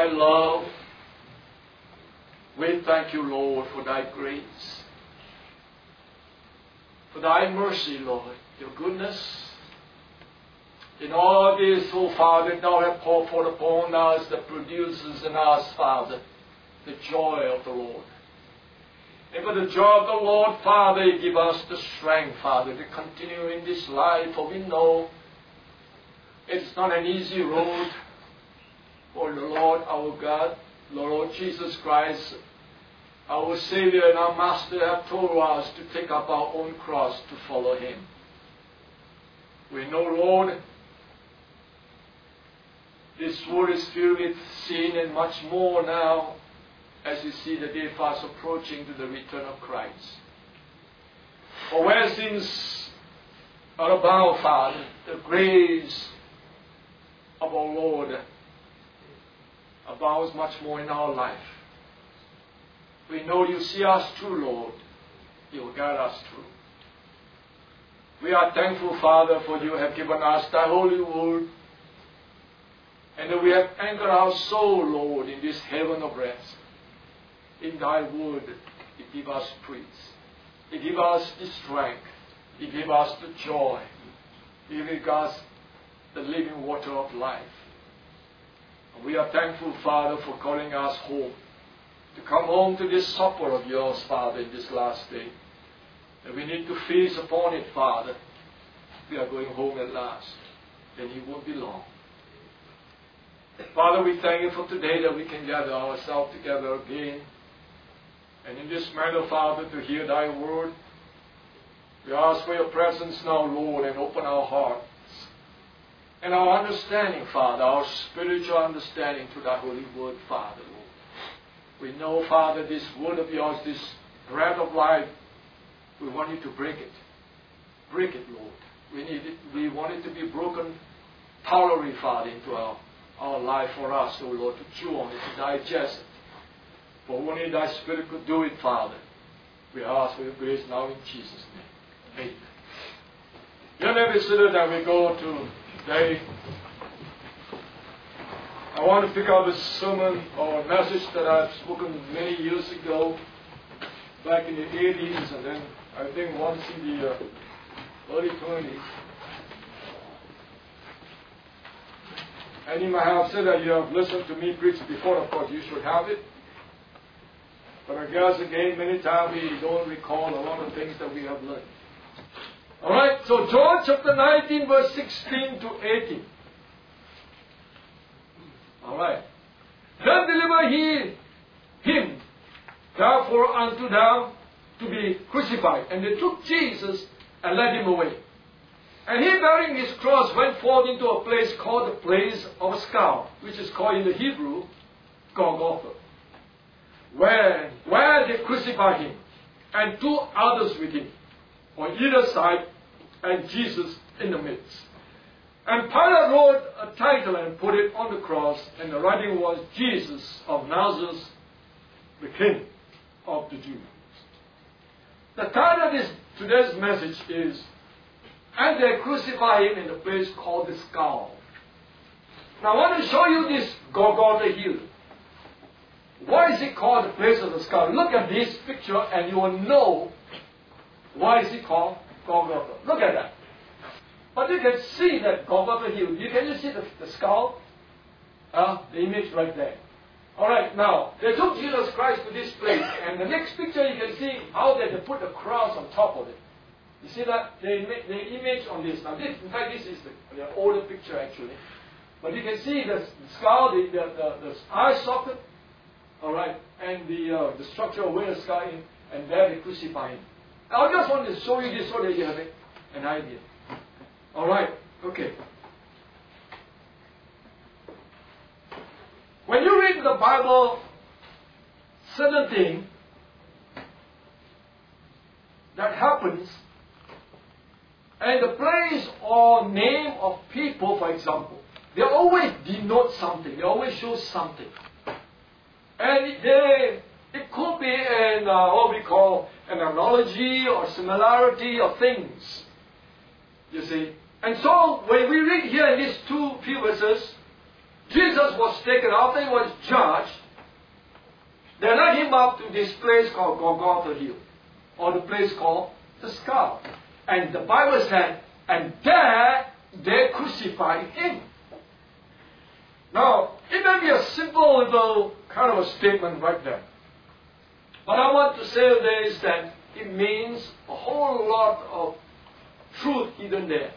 thy love. We thank you, Lord, for thy grace, for thy mercy, Lord, your goodness. In all this, O Father, thou hast poured forth upon us that produces in us, Father, the joy of the Lord. And for the joy of the Lord, Father, you give us the strength, Father, to continue in this life, for we know it's not an easy road. For the Lord our God, the Lord Jesus Christ, our Savior and our Master, have told us to take up our own cross to follow Him. We know, Lord, this world is filled with sin and much more now as you see the day fast approaching to the return of Christ. For where sins are abound, Father, the grace of our Lord abounds much more in our life. We know you see us through, Lord. You will guide us through. We are thankful, Father, for you have given us thy holy word, and that we have anchored our soul, Lord, in this heaven of rest. In thy word, it gives us peace. It gives us the strength. It gives us the joy. It gives us the living water of life. And we are thankful, Father, for calling us home, to come home to this supper of yours, Father, in this last day. And we need to feast upon it, Father. We are going home at last, and it won't be long. Father, we thank you for today that we can gather ourselves together again. And in this manner, Father, to hear thy word. We ask for your presence now, Lord, and open our hearts and our understanding, Father, our spiritual understanding to thy holy word, Father, Lord. We know, Father, this word of yours, this bread of life, we want you to break it. Break it, Lord. We need it. We want it to be broken thoroughly, Father, into our life for us, O Lord, to chew on it, to digest it. For only thy Spirit could do it, Father. We ask for your grace now in Jesus' name. Amen. Your name is seated, and we go to today. I want to pick up a sermon or a message that I've spoken many years ago, back in the 80s, and then I think once in the early 20s. And you might have said that you have listened to me preach before. Of course, you should have it. But I guess again, many times we don't recall a lot of things that we have learned. Alright, so John chapter 19, verse 16 to 18. Alright. Then deliver he him, therefore unto them to be crucified. And they took Jesus and led him away. And he, bearing his cross, went forth into a place called the place of a skull, which is called in the Hebrew Golgotha, where they crucified him, and two others with him, on either side, and Jesus in the midst. And Pilate wrote a title and put it on the cross, and the writing was, Jesus of Nazareth, the King of the Jews. The title of today's message is, and they crucified him in the place called the skull. Now I want to show you this Golgotha hill. Why is it called the place of the skull? Look at this picture and you will know why is it called Golgotha. Look at that. But you can see that Golgotha hill. Can you see the skull? The image right there. Alright, now, they took Jesus Christ to this place, and the next picture you can see how they put the cross on top of it. You see that? They image on this. Now, in fact, this is the older picture actually. But you can see the skull, the eye socket, alright, and the structure of where the skull is, and there they crucify him. I just want to show you this so that you have an idea. Alright, okay. When you read the Bible, certain thing that happens, and the place or name of people, for example, they always denote something. They always show something. And it could be what we call an analogy or similarity of things. You see. And so, when we read here in these few verses, Jesus was taken, after he was judged, they led him up to this place called Golgotha Hill, or the place called the Skull. And the Bible said, and there they crucified him. Now, it may be a simple little kind of a statement right there. But I want to say this, that it means a whole lot of truth hidden there.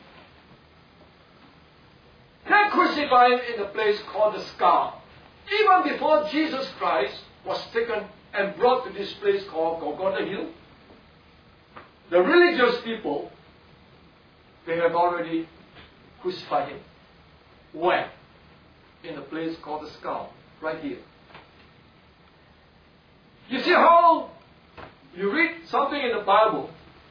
They crucified him in a place called the Skull. Even before Jesus Christ was taken and brought to this place called Golgotha Hill, the religious people, they have already crucified him. Where? In a place called the Skull, right here. You see how you read something in the Bible,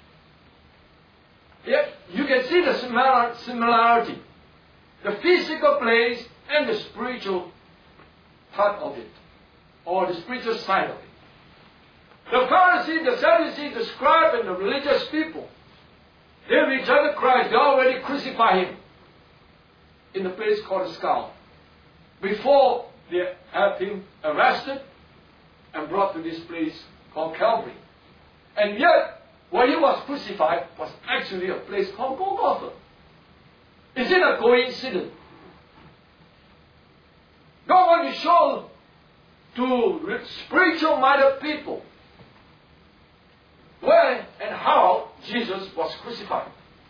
yet you can see the similarity, the physical place and the spiritual part of it, or the spiritual side of it. The Pharisees, the Sadducees, the scribes, and the religious people, they rejected Christ. They already crucified him in the place called the Skull, before they had him arrested and brought to this place called Calvary. And yet, where he was crucified was actually a place called Golgotha. Is it a coincidence? God wants to show to spiritual-minded people when and how Jesus was crucified.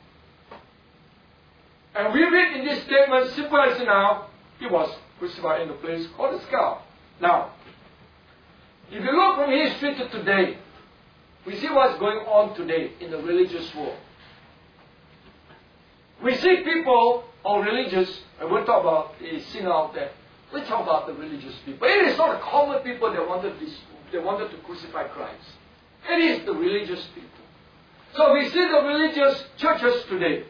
And we read in this statement, simple as now, he was crucified in the place called the Skull. Now, if you look from history to today, we see what's going on today in the religious world. We see people or religious, and we'll talk about the sinner out there. We talk about the religious people. It is not the common people that wanted to crucify Christ. It is the religious people. So we see the religious churches today.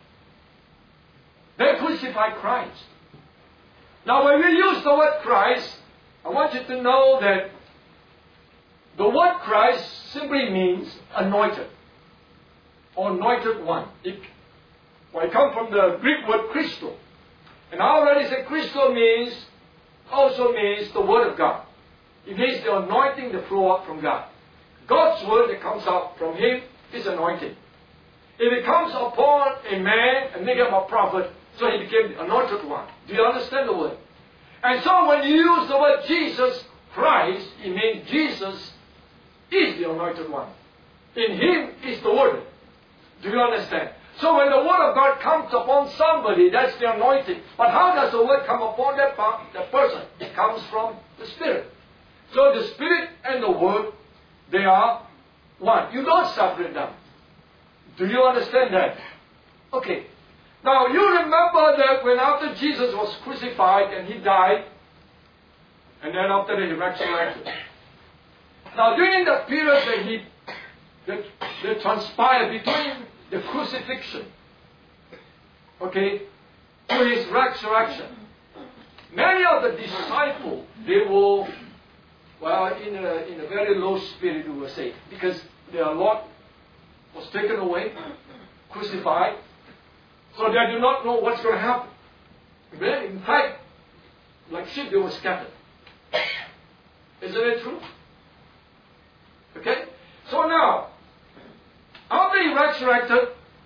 They crucify Christ. Now when we use the word Christ, I want you to know that the word Christ simply means anointed, or anointed one. It comes from the Greek word Christo. And I already said Christo also means the word of God. It means the anointing that flows out from God. God's word that comes out from him is anointing. If it comes upon a man and make him a prophet, so he became the anointed one. Do you understand the word? And so when you use the word Jesus Christ, it means Jesus is the anointed one. In him is the word. Do you understand? So when the word of God comes upon somebody, that's the anointing. But how does the word come upon that person? It comes from the Spirit. So the Spirit and the word, they are one. You don't separate them. Do you understand that? Okay. Now you remember that when after Jesus was crucified and he died, and then after that he resurrected. Now during the period that transpired between the crucifixion, okay, to his resurrection, many of the disciples, they were, in a very low spirit, we will say, because their Lord was taken away, crucified, so they do not know what's going to happen. In fact, like sheep, they were scattered. Isn't it true? Okay? So now, after he resurrected,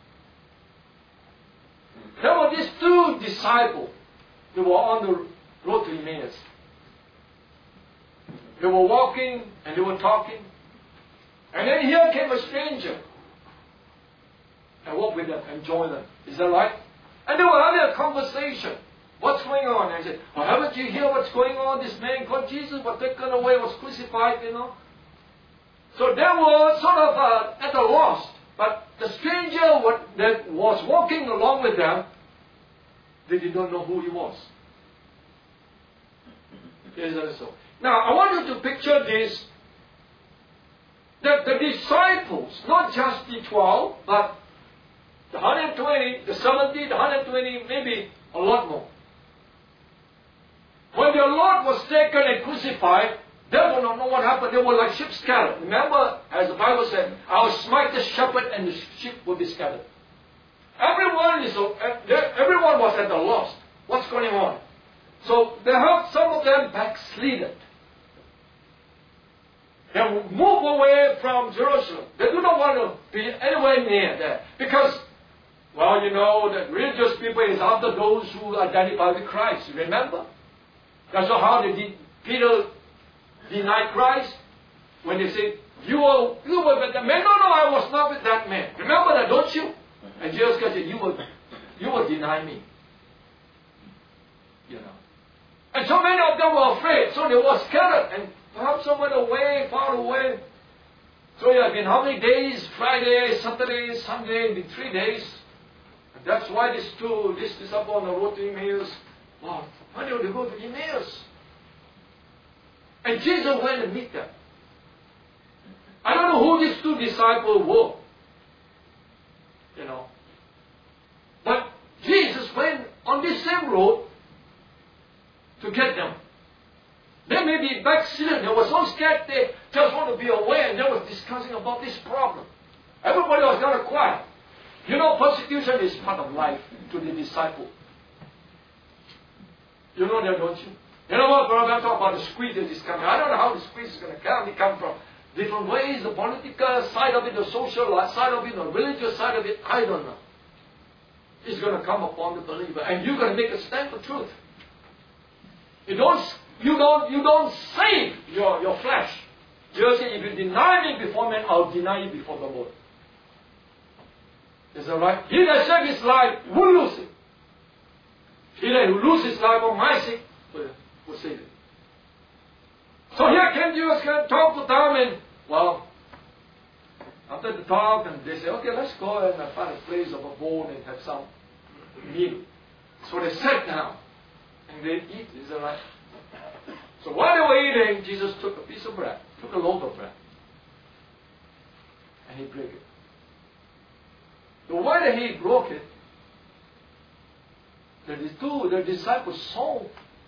there were these two disciples. They were on the road to Emmaus. They were walking and they were talking. And then here came a stranger and walked with them and joined them. Is that right? And they were having a conversation. What's going on? And I said, haven't you heard what's going on? This man called Jesus was taken away, was crucified, So they were sort of at a loss. But the stranger that was walking along with them, they did not know who he was. Is that so? Now, I want you to picture this, that the disciples, not just the 12, but the 120, the 70, the 120, maybe a lot more. When their Lord was taken and crucified, they did not know what happened. They were like sheep scattered. Remember, as the Bible said, I will smite the shepherd and the sheep will be scattered. Everyone was at a loss. What's going on? So they have some of them backslidden. They move away from Jerusalem. They do not want to be anywhere near there. Because, well, you know, the religious people is after those who identify with Christ. Remember? That's how Peter denied Christ. When they said, you were with that man. No, I was not with that man. Remember that, don't you? And Jesus said, you will deny me. You know. And so many of them were afraid. So they were scattered. And perhaps someone away, far away. So it had been how many days? Friday, Saturday, Sunday, in 3 days. And that's why this disciple on the road to Emmaus. Wow, why do they go to Emmaus? And Jesus went to meet them. I don't know who these 2 disciples were. You know. But Jesus went on this same road to get them. They may be backslidden. They were so scared they just want to be away, and they were discussing about this problem. Everybody was kind of quiet. You know, persecution is part of life to the disciple. You know that, don't you? You know what, brother, I talk about the squeeze that is coming. I don't know how the squeeze is going to come. It comes from different ways, the political side of it, the social side of it, the religious side of it. I don't know. It's going to come upon the believer, and you're going to make a stand for truth. You don't save your flesh. Jesus said, if you deny me before men, I'll deny you before the Lord. Is that right? He that saves his life will lose it. He that loses his life for my sake will save it. So here came Jesus, can talk to them, and well, after the talk, and they say, okay, let's go and find a place of a bowl and have some meal. So they sat down and they eat. Is that right? So while they were eating, Jesus took a piece of bread, took a loaf of bread, and he broke it. The way that he broke it, the disciples saw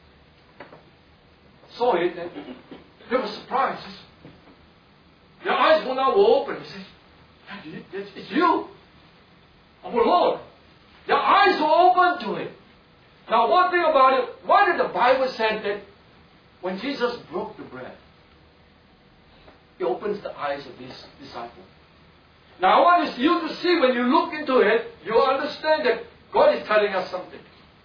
it, and they were surprised. Their eyes were now open. He said, it's you, our Lord. Their eyes were open to it. Now, one thing about it, why did the Bible say that when Jesus broke the bread, He opens the eyes of these disciples? Now, I want you to see, when you look into it, you understand that God is telling us something.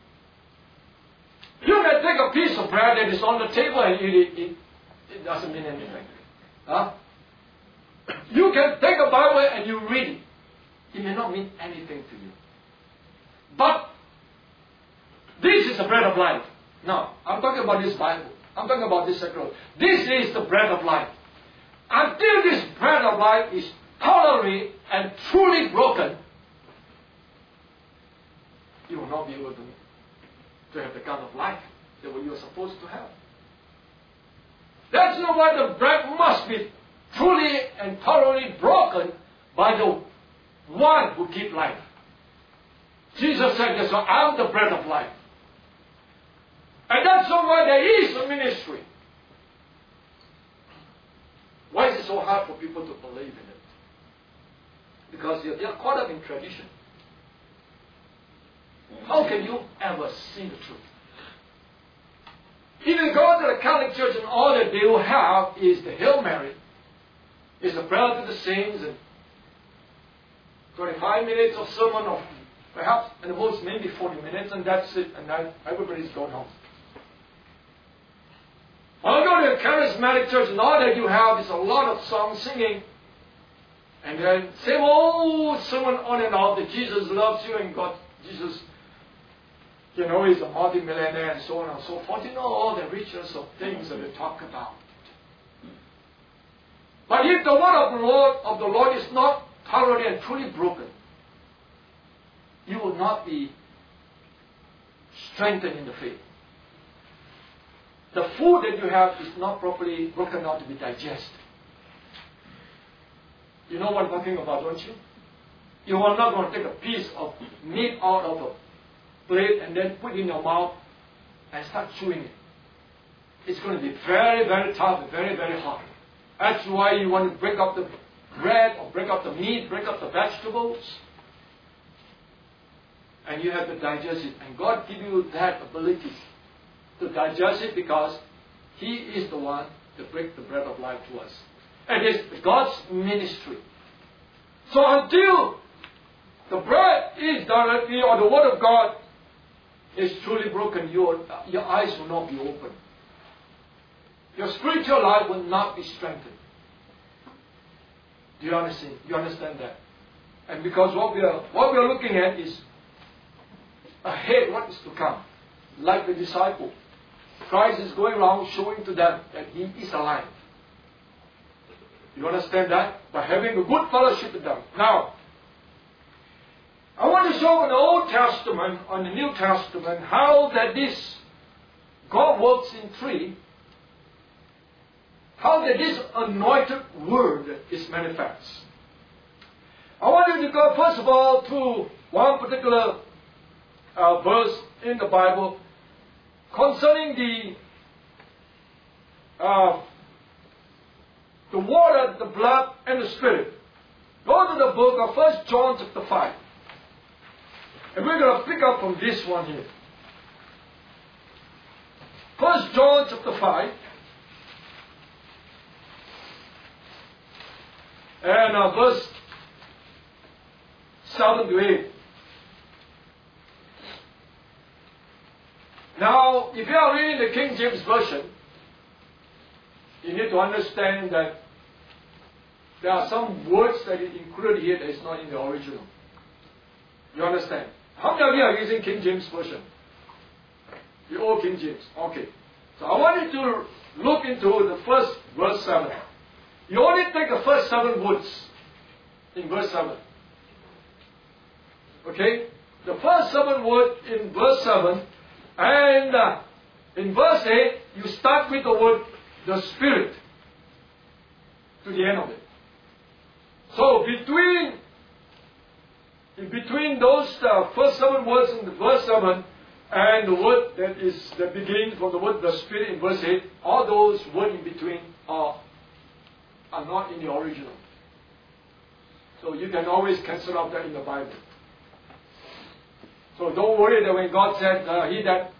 You can take a piece of bread that is on the table and eat it. It doesn't mean anything. Huh? You can take a Bible and you read it. It may not mean anything to you. But this is the bread of life. Now, I'm talking about this Bible. I'm talking about this sacrament. This is the bread of life. Until this bread of life is thoroughly and truly broken, you will not be able to have the kind of life that you are supposed to have. That's not why the bread must be truly and thoroughly broken by the one who gives life. Jesus said this, I'm the bread of life. And that's not why there is a ministry. Why is it so hard for people to believe in it? Because they are caught up in tradition. How can you ever see the truth? If you go to the Catholic Church and all that they will have is the Hail Mary, is the prayer to the saints, and 25 minutes of sermon, of perhaps at the most maybe 40 minutes, and that's it, and then everybody's gone home. When you go to a charismatic church, and all that you have is a lot of song singing, and then same old sermon on and off that Jesus loves you, and God, Jesus, you know, is a multi-millionaire, and so on and so forth. You know all the riches of things that they talk about. But if the word of the Lord is not thoroughly and truly broken, you will not be strengthened in the faith. The food that you have is not properly broken down to be digested. You know what I'm talking about, don't you? You are not going to take a piece of meat out of a plate and then put it in your mouth and start chewing it. It's going to be very, very tough and very, very hard. That's why you want to break up the bread or break up the meat, break up the vegetables. And you have to digest it. And God give you that ability. to digest it because He is the one to break the bread of life to us. And it's God's ministry. So until the bread is directly, or the Word of God is truly broken, your eyes will not be open. Your spiritual life will not be strengthened. Do you understand? You understand that? And because what we are looking at is ahead, what is to come. Like the disciple, Christ is going around showing to them that He is alive. You understand that? By having a good fellowship with them. Now, I want to show on the Old Testament, on the New Testament, how that this God works in three, how that this anointed word is manifest. I want you to go first of all to one particular verse in the Bible concerning the water, the blood, and the Spirit. Go to the book of 1 John chapter 5. And we're going to pick up from this one here. 1 John chapter 5. And verse 7 to 8. Now, if you are reading the King James Version, you need to understand that there are some words that is included here that is not in the original. You understand? How many of you are using King James Version? You all King James. Okay. So I want you to look into the first verse 7. You only take the first 7 words in verse 7. Okay? The first 7 words in verse 7. And in verse 8, you start with the word, the Spirit, to the end of it. So between those first 7 words in the verse 7 and the word that begins from the word the Spirit in verse 8, all those words in between are not in the original. So you can always cancel out that in the Bible. So don't worry that when God said, he that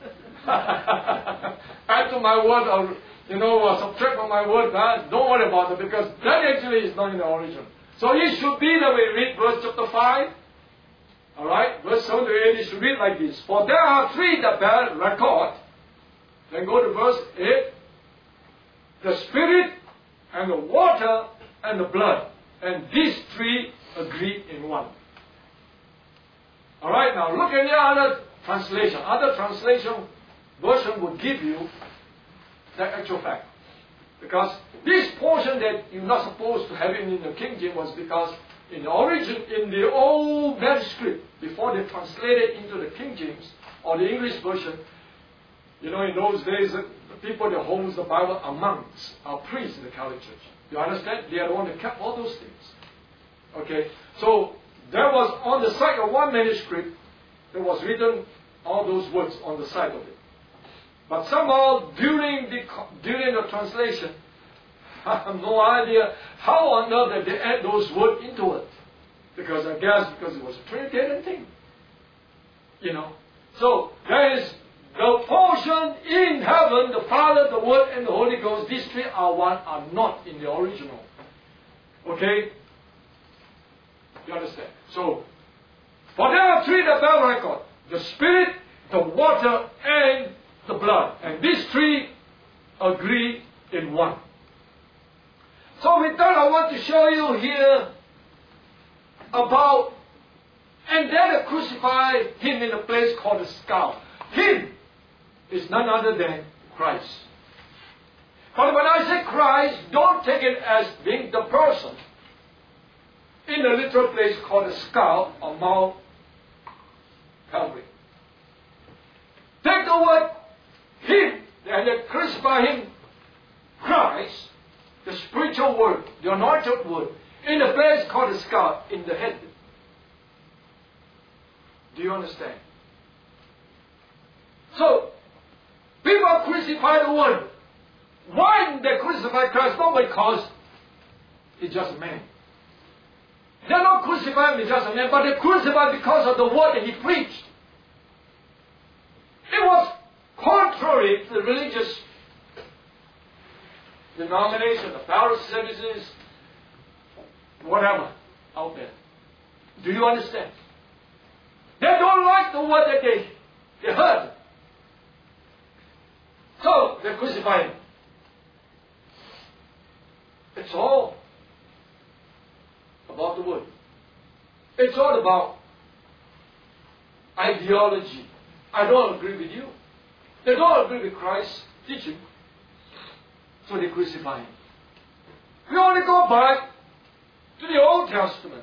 add to my word or subtract from my word, don't worry about it because that actually is not in the original. So it should be that we read verse chapter 5. Alright, verse 7 to 8, it should read like this. For there are 3 that bear record. Then go to verse 8. The Spirit and the water and the blood. And these 3 agree in one. Alright, now look at the other translation. Other translation version will give you the actual fact. Because this portion that you're not supposed to have it in the King James was because in the origin, in the old manuscript, before they translated into the King James or the English version, in those days, the people that holds the Bible are monks, are priests in the Catholic Church. You understand? They are the one that kept all those things. Okay? So, there was on the side of one manuscript, there was written all those words on the side of it. But somehow, during the translation, I have no idea how on earth they add those words into it. Because I guess because it was a Trinitarian thing. So, there is the portion in heaven, the Father, the Word, and the Holy Ghost. These 3 are one, are not in the original. Okay? You understand? So, for there are 3 that bear record. The Spirit, the water, and the blood. And these 3 agree in one. So with that, I want to show you here about, and then they crucified Him in a place called the skull. Him is none other than Christ. But when I say Christ, don't take it as being the person in a literal place called the skull or Mount Calvary. Take the word Him, and they crucify Him, Christ, the spiritual word, the anointed word, in a place called the skull, in the head. Do you understand? So, people crucify the word. Why did they crucify Christ? Not because He's just a man. They're not crucifying Him just a man, but they crucified because of the word that He preached. It was contrary to the religious denomination, the Pharisees, whatever, out there. Do you understand? They don't like the word that they heard. So they crucify him. It's all about the word. It's all about ideology. I don't agree with you. They don't agree with Christ's teaching. So they crucify him. We only go back to the Old Testament.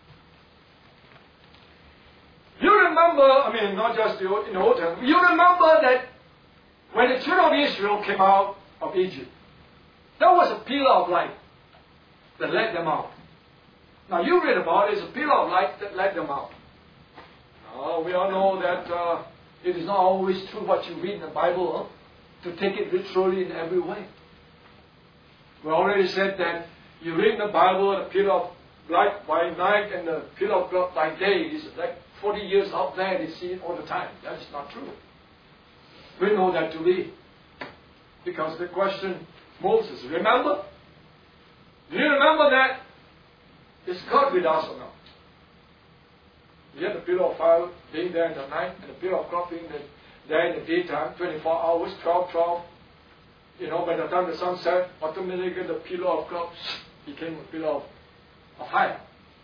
You remember, not just in the Old Testament, you remember that when the children of Israel came out of Egypt, there was a pillar of light that led them out. Now you read about it, it's a pillar of light that led them out. Now, we all know that it is not always true what you read in the Bible, to take it literally in every way. We already said that you read in the Bible, the pillar of light by night and the pillar of cloud by day is like 40 years out there, they see it all the time. That is not true. We know that to be. Because the question, Moses, remember? Do you remember that? Is God with us or not? We had the pillar of fire being there in the night and the pillar of cloud being there in the daytime, 24 hours, 12. By the time the sun set, automatically the pillar of cloud became a pillar of fire.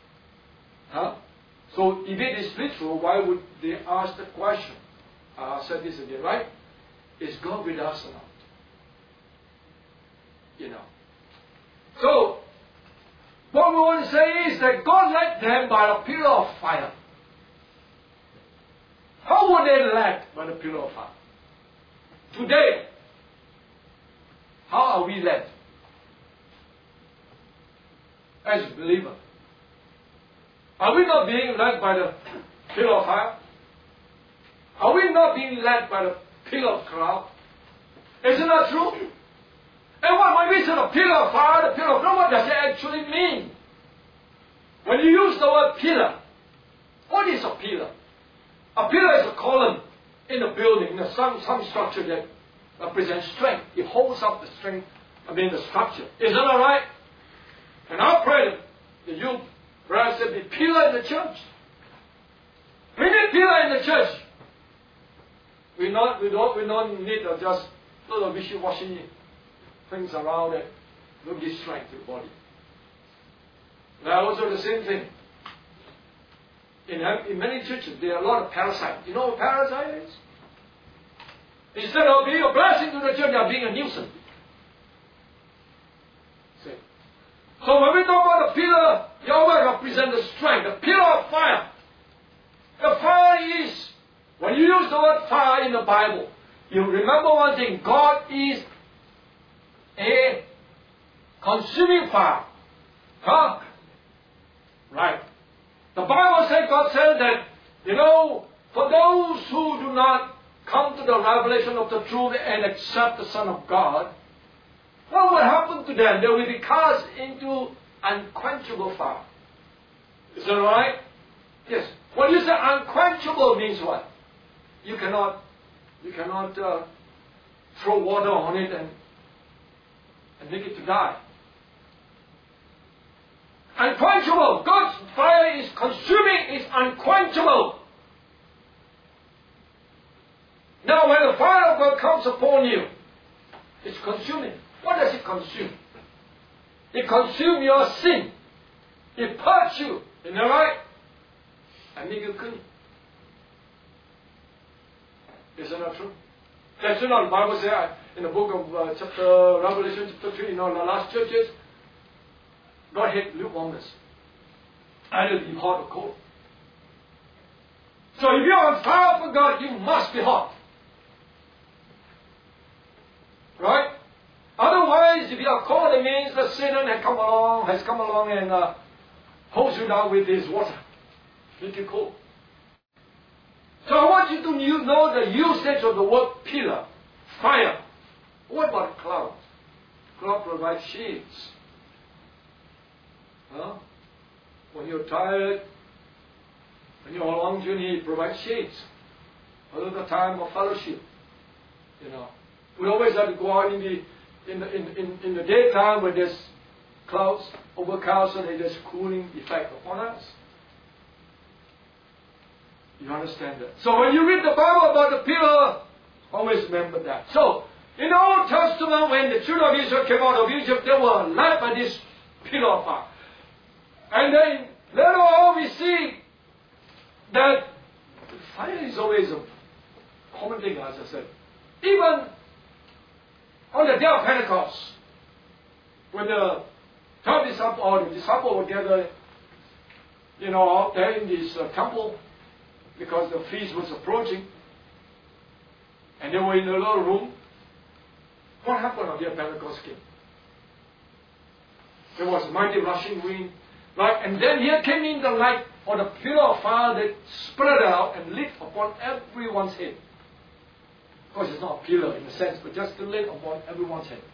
So if it is literal, why would they ask the question? I said this again, right? Is God with us or not? So, what we want to say is that God led them by a pillar of fire. How were they led by the pillar of fire? Today, how are we led? As believers. Are we not being led by the pillar of fire? Are we not being led by the pillar of cloud? Isn't that true? And when we say the pillar of fire, the pillar of cloud, what does it actually mean? When you use the word pillar, what is a pillar? A pillar is a column in a building, some structure that represents strength. It holds up the strength, the structure. Isn't that right? And I pray that you, brothers, be pillar in the church. We need pillar in the church. We don't need just little wishy-washy things around that don't give strength to the body. Now also the same thing. In many churches, there are a lot of parasites. You know what parasite is? Instead of being a blessing to the church, they are being a nuisance. See? So when we talk about the pillar, Yahweh represents the strength, the pillar of fire. The fire is, when you use the word fire in the Bible, you remember one thing, God is a consuming fire. Right. The Bible says, God said that, for those who do not come to the revelation of the truth and accept the Son of God, what will happen to them? They will be cast into unquenchable fire. Is that right? Yes. When you say unquenchable means what? You cannot throw water on it and make it to die. Unquenchable. God's fire is consuming, is unquenchable. Now when the fire of God comes upon you, it's consuming. What does it consume? It consumes your sin. It purges you. Isn't that right? And make you clean. Isn't that true? That's what the Bible says in the book of Revelation chapter 3, the last churches, God hates lukewarmness. Either be hot or cold. So if you're on fire for God, you must be hot. Right? Otherwise, if you are cold, it means that Satan has come along and holds you down with his water. Make you cold. So I want you to know the usage of the word pillar, fire. What about cloud? Cloud provides shades. When you're tired, when you're on a long journey, it provides shades. A little time of fellowship. You know, we always have to go out in the daytime when there's clouds, overcast, so there's cooling effect upon us. You understand that? So when you read the Bible about the pillar, always remember that. So, in the Old Testament, when the children of Israel came out of Egypt, they were led by this pillar of fire. And then later on we see that fire is always a common thing, as I said. Even on the day of Pentecost, when the 12 disciples or the disciples were gathered, out there in this temple, because the feast was approaching, and they were in a little room. What happened on the day of Pentecost came? There was a mighty rushing wind, right? And then here came in the light or the pillar of fire that spread out and lit upon everyone's head. Of course, it's not a pillar in a sense, but just lit upon everyone's head.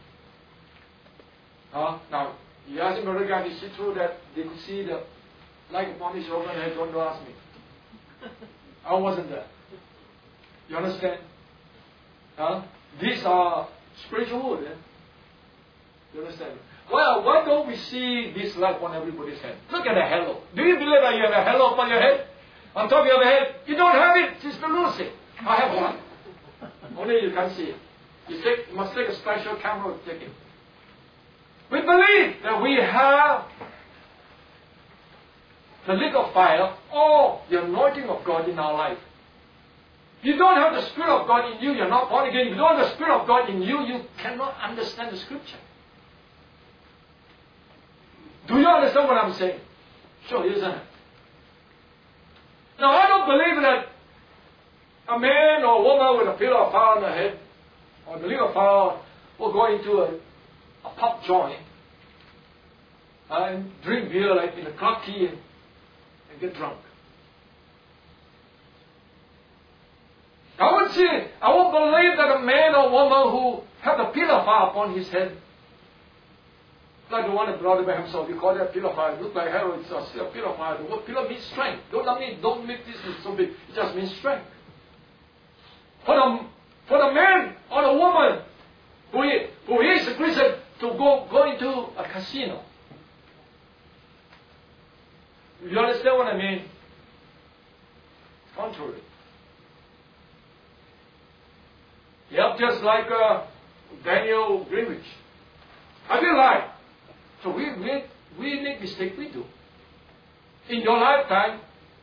Now, you ask him, Brother God, is it true that they could see the light upon his shoulder and head? Don't ask me. I wasn't there. You understand? These are spiritual words. You understand? Well, why don't we see this light on everybody's head? Look at the halo. Do you believe that you have a halo upon your head? On top of your head? You don't have it, Sister Lucy. I have one. Only you can see it. You must take a special camera to take it. We believe that we have the lake of fire or the anointing of God in our life. You don't have the Spirit of God in you, you're not born again. If you don't have the Spirit of God in you, you cannot understand the Scripture. Do you understand what I'm saying? Sure, isn't it? Now, I don't believe that a man or a woman with a pillar of fire on their head or the lake of fire will go into a pub joint and drink beer like in a Clarke Quay and get drunk. I would believe that a man or woman who have a pillar of fire upon his head, like the one that brought it by himself, you call that pillar of fire. It looks like hell, it's a pillar of fire. The word pillar means strength. Don't make this so big. It just means strength. For the man or the woman who is a Christian to go into a casino. You understand what I mean? Contrary. Yep, just like Daniel Greenwich. I didn't lie. So we make mistakes, we do. In your lifetime.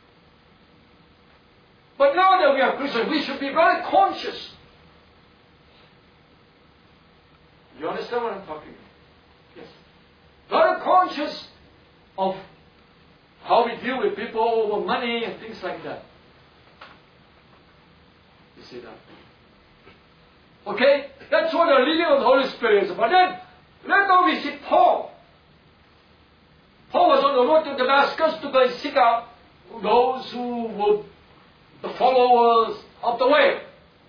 But now that we are Christians, we should be very conscious. You understand what I'm talking about? Yes. Very conscious of how we deal with people over money and things like that. You see that? Okay? That's what the leading of the Holy Spirit is about. Then, later we see Paul. Paul was on the road to Damascus to go and seek out those who would, the followers of the way.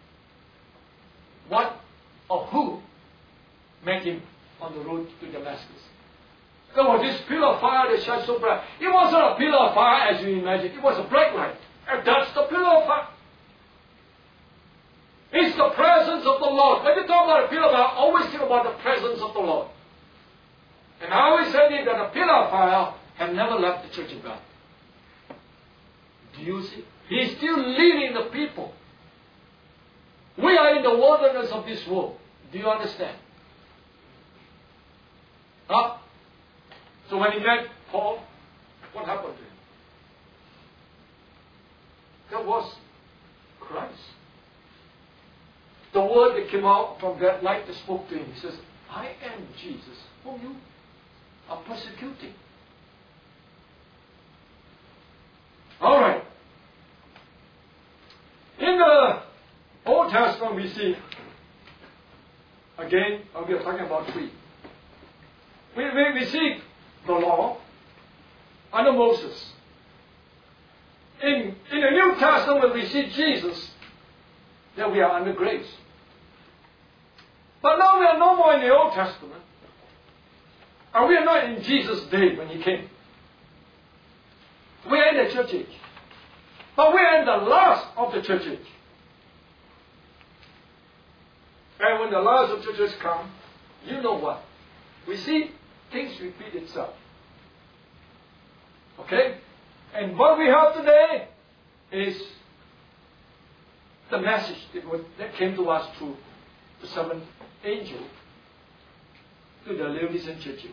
What or who met him on the road to Damascus? There was this pillar of fire that shone so bright. It wasn't a pillar of fire as you imagine. It was a bright light. And that's the pillar of fire. It's the presence of the Lord. When you talk about a pillar of fire, always think about the presence of the Lord. And I always say that the pillar of fire have never left the church of God. Do you see? He's still leading the people. We are in the wilderness of this world. Do you understand? Huh? So when he met Paul, what happened to him? That was Christ. The word that came out from that light that spoke to him. He says, I am Jesus, whom you are persecuting. Alright. In the Old Testament we see, again, we are talking about three. We see the law under Moses. In the New Testament we see Jesus, that we are under grace. But now we are no more in the Old Testament. And we are not in Jesus' day when he came. We are in the church age. But we are in the last of the church age. And when the lives of churches come, you know what? We see things repeat itself. Okay? And what we have today is the message that came to us through the seventh angel to the Laodicean church.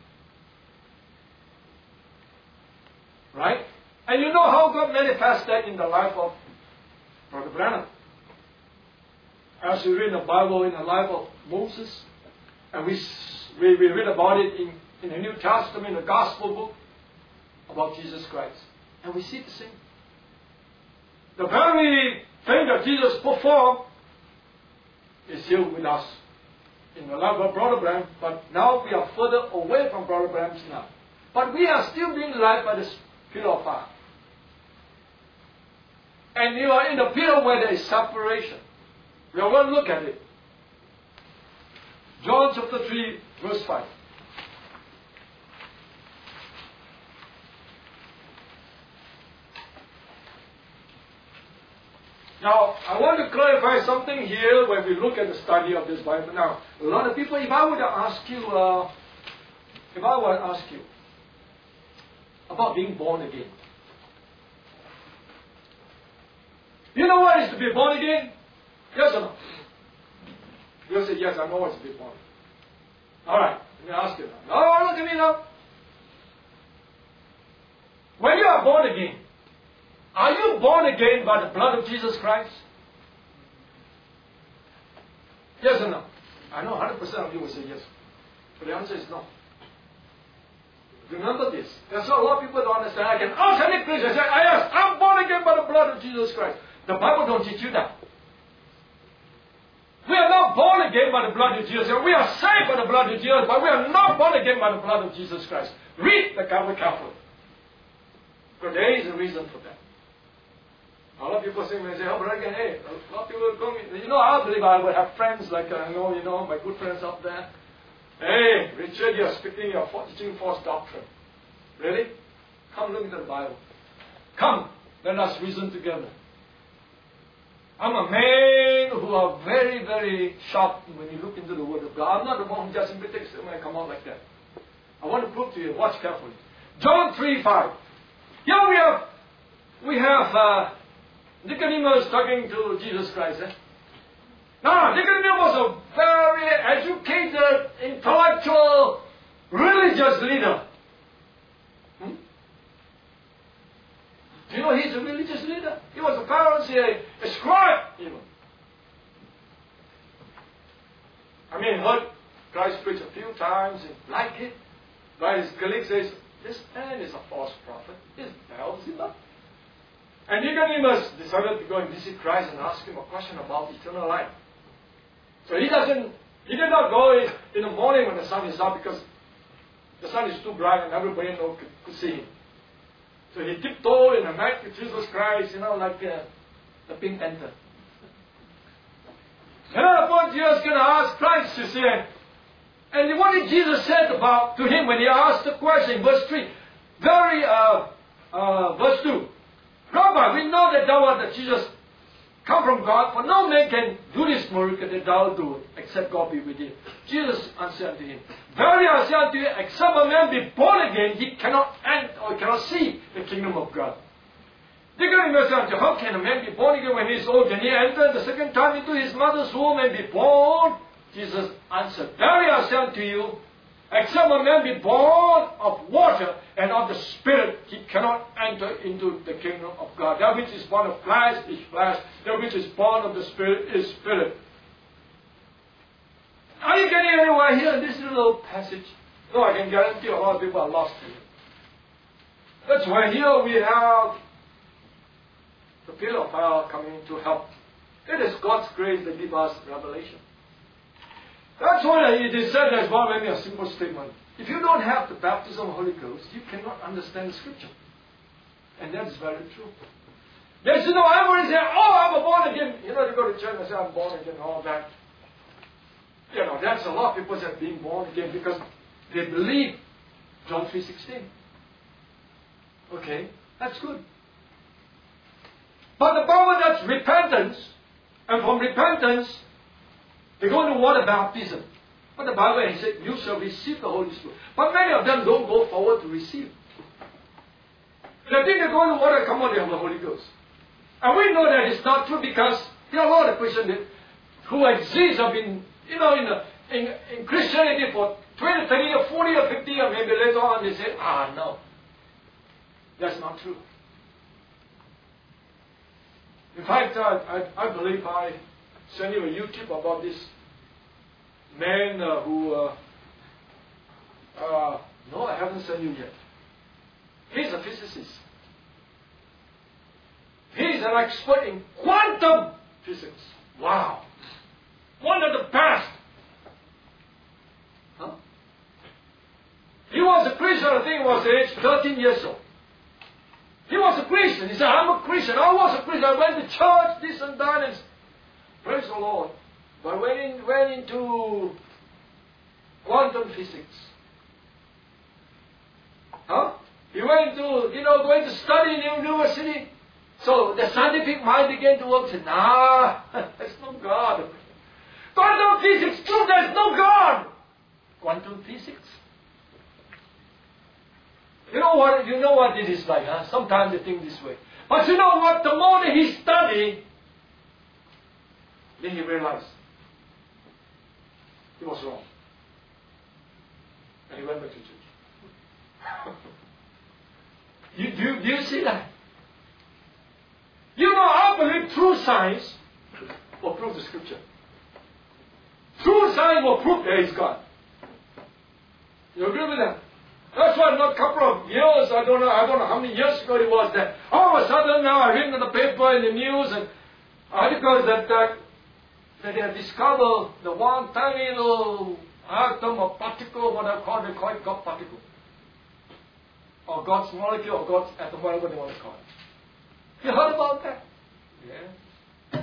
Right? And you know how God manifests that in the life of Brother Branham. As we read the Bible in the life of Moses, and we read about it in the New Testament, in the Gospel book, about Jesus Christ. And we see the same. The very thing that Jesus performed is still with us in the life of Brother Branham, but now we are further away from Brother Branham's now. But we are still being led by the pillar of fire. And you are in the pillar where there is separation. We are going to look at it. John chapter 3, verse 5. Now, I want to clarify something here when we look at the study of this Bible. Now, a lot of people, if I were to ask you about being born again. You know what is to be born again? Yes or no? You'll say, yes, I know what is to be born again. Alright, let me ask you now. No, look at me now. When you are born again, are you born again by the blood of Jesus Christ? Yes or no? I know 100% of you will say yes. But the answer is no. Remember this. That's what a lot of people don't understand. I can ask any Christian, I say, yes, I'm born again by the blood of Jesus Christ. The Bible don't teach you that. We are not born again by the blood of Jesus Christ. We are saved by the blood of Jesus, but we are not born again by the blood of Jesus Christ. Read the Bible carefully. Because there is a reason for that. A lot of people say, oh, brother, hey, a lot of people go, I believe I will have friends like, my good friends out there. Hey, Richard, you're teaching false doctrine. Really? Come look into the Bible. Come, let us reason together. I'm a man who are very, very sharp when you look into the Word of God. I'm not the one who just simply takes it when I come out like that. I want to prove to you. Watch carefully. John 3:5. Here we have Nicodemus talking to Jesus Christ. Now, Nicodemus was a very educated, intellectual, religious leader. Do you know he's a religious leader? He was a Pharisee, a scribe, even. I mean, heard Christ preach a few times and liked it. But his colleague says, this man is a false prophet. He's Beelzebub. And Nicodemus decided to go and visit Christ and ask him a question about eternal life. So he did not go in the morning when the sun is up because the sun is too bright and everybody could see him. So he tiptoed in the night with Jesus Christ, like the Pink Panther. And at the point Jesus is going to ask Christ, you see. And what did Jesus say to him when he asked the question, verse 3? Verse 2. Rabbi, we know that thou art Jesus come from God, for no man can do this miracle that thou do, except God be with you. Jesus answered unto him, Verily I say unto you, except a man be born again, he cannot enter or cannot see the kingdom of God. Nicodemus answered, how can a man be born again when he is old? Can he enter the second time into his mother's womb and be born? Jesus answered, Verily I say unto you, except a man be born of water and of the Spirit, he cannot enter into the kingdom of God. That which is born of flesh is flesh. That which is born of the Spirit is spirit. Are you getting anywhere here in this little passage? No, I can guarantee a lot of people are lost here. That's why here we have the pillar of fire coming to help. It is God's grace that gives us revelation. That's why it is said as well, maybe a simple statement. If you don't have the baptism of the Holy Ghost, you cannot understand the Scripture. And that is very true. There's everybody say, I'm born again. You go to church and say, I'm born again, all that. That's a lot of people say being born again because they believe John 3:16. Okay, that's good. But the Bible, that's repentance. And from repentance, They go into water baptism. But the Bible has said, you shall receive the Holy Spirit. But many of them don't go forward to receive. They think they go into water, come on, they have the Holy Ghost. And we know that it's not true because there are a lot of Christians who exist, have been, in Christianity for 20, 30, or 40, or 50, or maybe later on they say, no. That's not true. In fact, I believe I sent you a YouTube about this man no, I haven't sent you yet. He's a physicist. He's an expert in quantum physics. Wow. One of the best. Huh? He was a Christian, I think he was age 13 years old. He was a Christian. He said, I'm a Christian. I was a Christian. I went to church, this and that. And praise the Lord. But went into quantum physics. Huh? He went to, going to study in university. So the scientific mind began to work. Said, there's no God. Quantum physics, true, there's no God. Quantum physics. You know what it is like, huh? Sometimes they think this way. But you know what? The more that he studied, then he realized he was wrong. And he went back to church. Do you see that? I believe true science will prove the scripture. True science will prove there is God. You agree with that? That's why not a couple of years, I don't know how many years ago it was that all of a sudden now I read in the paper, in the news, and articles that they have discovered the one tiny little atom or particle, what they call it God particle. Or God's molecule, or God's atom, whatever they want to call it. You heard about that? Yeah.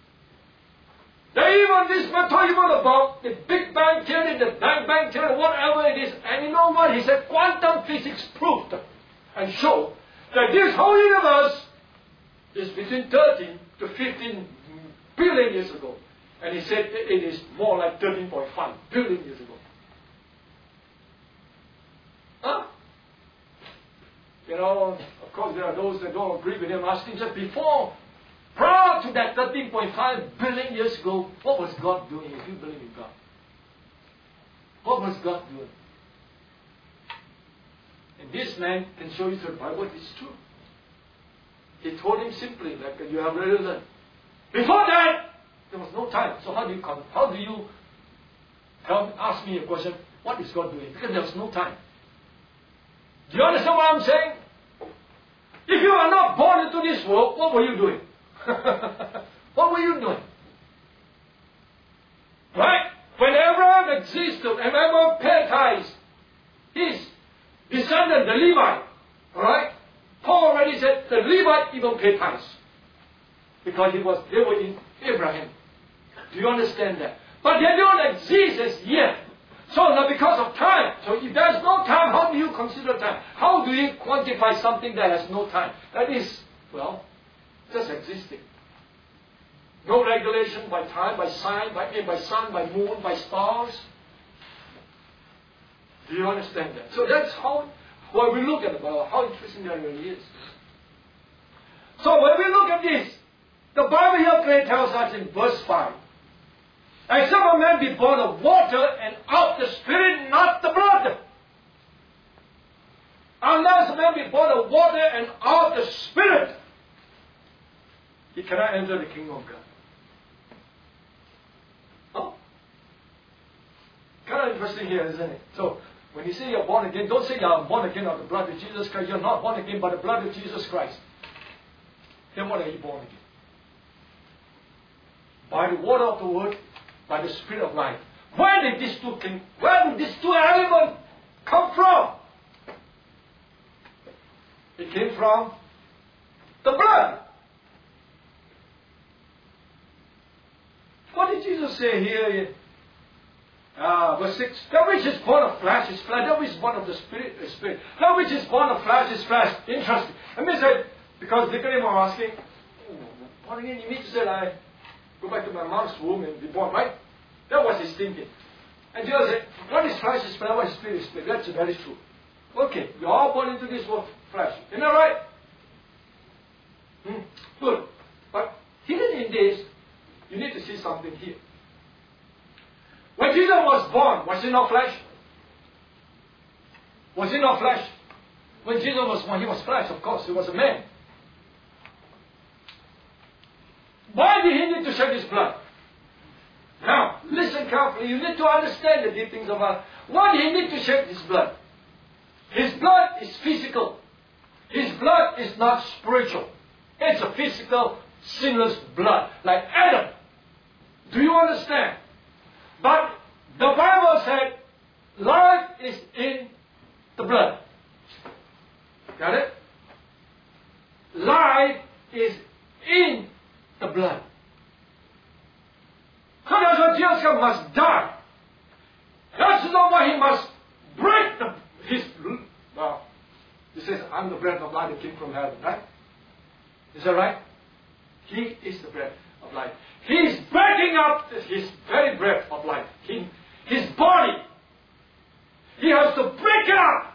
They even this man talking about the Big Bang theory, the Bang theory, whatever it is. And you know what? He said quantum physics proved and showed that this whole universe is between 13 to 15 billion years ago. And he said it is more like 13.5 billion years ago. Huh? Of course there are those that don't agree with him, asking just before, prior to that 13.5 billion years ago, what was God doing if you believe in God? What was God doing? And this man can show you through the Bible it's true. He told him simply, like you have already learned. Before that, there was no time. So how do you ask me a question, what is God doing? Because there was no time. Do you understand what I'm saying? If you are not born into this world, what were you doing? What were you doing? Right? When Abraham existed, and Abraham paid tithes, his descendant, the Levite, right? Paul already said the Levite even paid tithes. Because they were in Abraham. Do you understand that? But they don't exist as yet. So now because of time. So if there's no time, how do you consider time? How do you quantify something that has no time? That is, just existing. No regulation by time, by sign, by sun, by moon, by stars. Do you understand that? So that's how, when we look at the Bible, how interesting that really is. So when we look at this, the Bible here clearly tells us in verse 5, except a man be born of water and of the Spirit, not the blood. Unless a man be born of water and of the Spirit, he cannot enter the kingdom of God. Oh. Kind of interesting here, isn't it? So, when you say you're born again, don't say you're born again of the blood of Jesus Christ. You're not born again by the blood of Jesus Christ. Then what are you born again? By the water of the word, by the Spirit of life. Where did these two elements come from? It came from the blood. What did Jesus say here? Verse 6. That which is born of flesh is flesh. That which is born of the Spirit is spirit. That which is born of flesh is flesh. Interesting. Let me say, because Nicodemus was asking, born again, you mean to say I go back to my mom's womb and be born, right? That was his thinking. And Jesus said, what is flesh is flesh, what is spirit is spirit. That's very true. Okay, we are all born into this world flesh. Isn't that right? Good. But hidden in this, you need to see something here. When Jesus was born, was he not flesh? Was he not flesh? When Jesus was born, he was flesh, of course. He was a man. Why did he need to shed his blood? Now, listen carefully. You need to understand the deep things about why did he need to shed his blood? His blood is physical. His blood is not spiritual. It's a physical, sinless blood, like Adam. Do you understand? But the Bible said, life is in the blood. Got it? Life is in the blood. So that's why Jesus must die. That's not why he must break his... Well, he says, I'm the bread of life that came from heaven, right? Is that right? He is the bread of life. He is breaking up his very breath of life. His body. He has to break it up.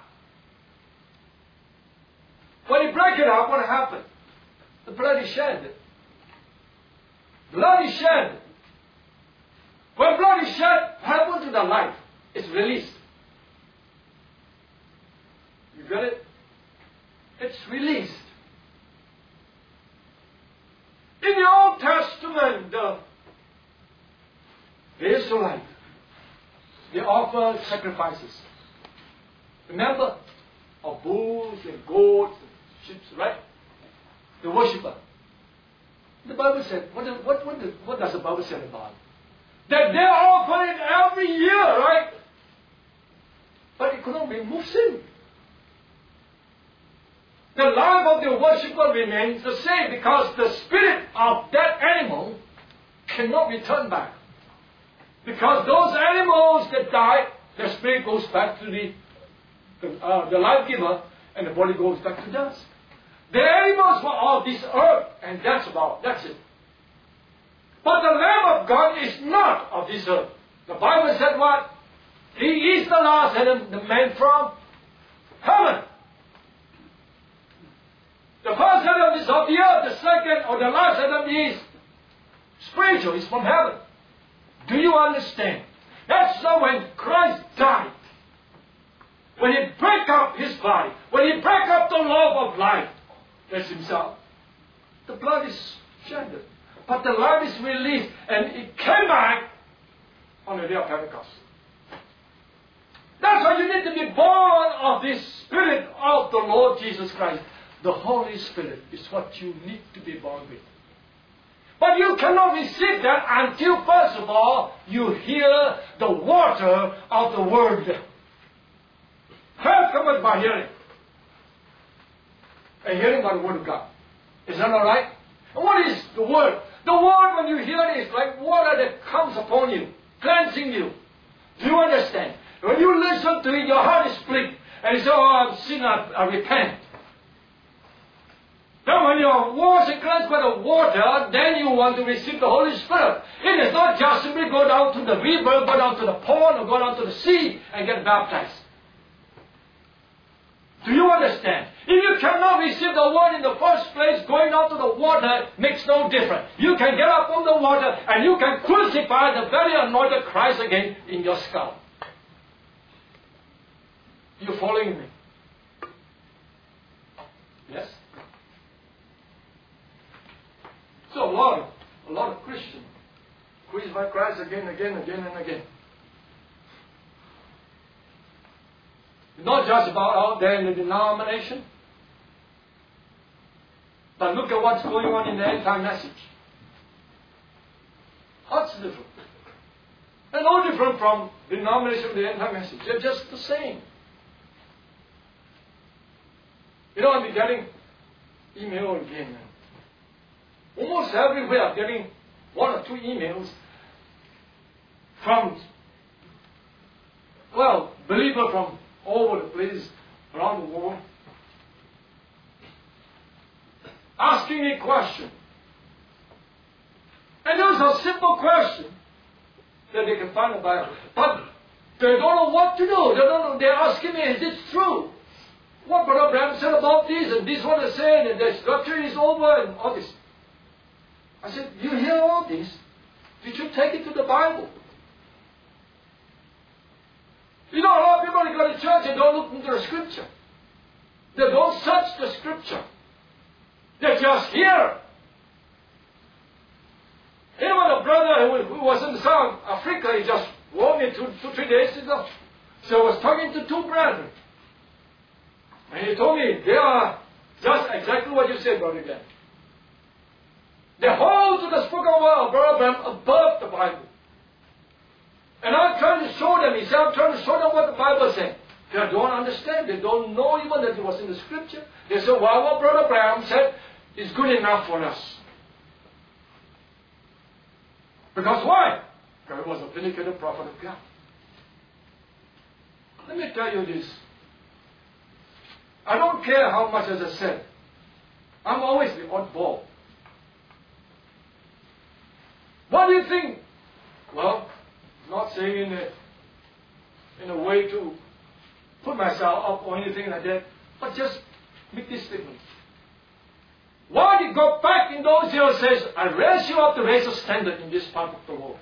When he breaks it up, what happened? The blood is shed. Blood is shed. When blood is shed, what happens to the life? It's released. You get it? It's released. In the Old Testament, the Israelites, they offer sacrifices. Remember? Of bulls and goats and sheep, right? The worshipper. The Bible said, what does the Bible say about it? That they offer it every year, right? But it could not remove sin. The life of the worshipper remains the same because the spirit of that animal cannot return back. Because those animals that die, their spirit goes back to the life giver and the body goes back to dust. The animals were of this earth and that's it. But the Lamb of God is not of this earth. The Bible said what? He is the last Adam, the man from heaven. The first Adam is of the earth, the second or the last Adam is spiritual, is from heaven. Do you understand? That's so when Christ died, when he broke up his body, when he broke up the love of life, that's himself, the blood is shed. But the life is released and it came back on the day of Pentecost. That's why you need to be born of this Spirit of the Lord Jesus Christ. The Holy Spirit is what you need to be born with. But you cannot receive that until, first of all, you hear the water of the Word. Faith cometh by hearing. And hearing by the Word of God. Is that all right? And what is the Word? The Word, when you hear it, is like water that comes upon you, cleansing you. Do you understand? When you listen to it, your heart is split. And you say, oh, I'm sinner, I repent. Then when you are washed and cleansed by the water, then you want to receive the Holy Spirit. It is not just simply go down to the river, go down to the pond, or go down to the sea and get baptized. Do you understand? If you cannot receive the Word in the first place, going down to the water makes no difference. You can get up from the water and you can crucify the very anointed Christ again in your skull. You following me? Yes? So a lot of Christians crucify Christ again and again. It's not just about out there in the denomination, but look at what's going on in the end-time message. What's different? They're no different from the denomination of the end-time message. They're just the same. You know, I've been getting email again. Almost everywhere I'm getting one or two emails from, believers from all over the place, around the world, asking me questions. And those are simple questions. that they can find the Bible. But they don't know what to do. They don't know. They're asking me, is this true? What Brother Branham said about this, and this one is saying, and the structure is over, and all this. I said, you hear all this? Did you take it to the Bible? You know, a lot of people go to church and don't look into the Scripture. They don't search the Scripture. They just hear. Even a brother who was in South Africa, he just wrote me 2-3 days ago. So I was talking to two brethren. And he told me they are just exactly what you said, Brother Glenn. They hold to the spoken word of Brother Branham above the Bible. And I'm trying to show them, he said, I'm trying to show them what the Bible said. They don't understand. They don't know even that it was in the Scripture. They say, well, what Brother Branham said is good enough for us. Because why? Because he was a vindicated prophet of God. Let me tell you this. I don't care how much as I said. I'm always the oddball. What do you think? Well, not saying in a way to put myself up or anything like that, but just make this statement. Why did God back in those years says, I raise you up to raise a standard in this part of the world?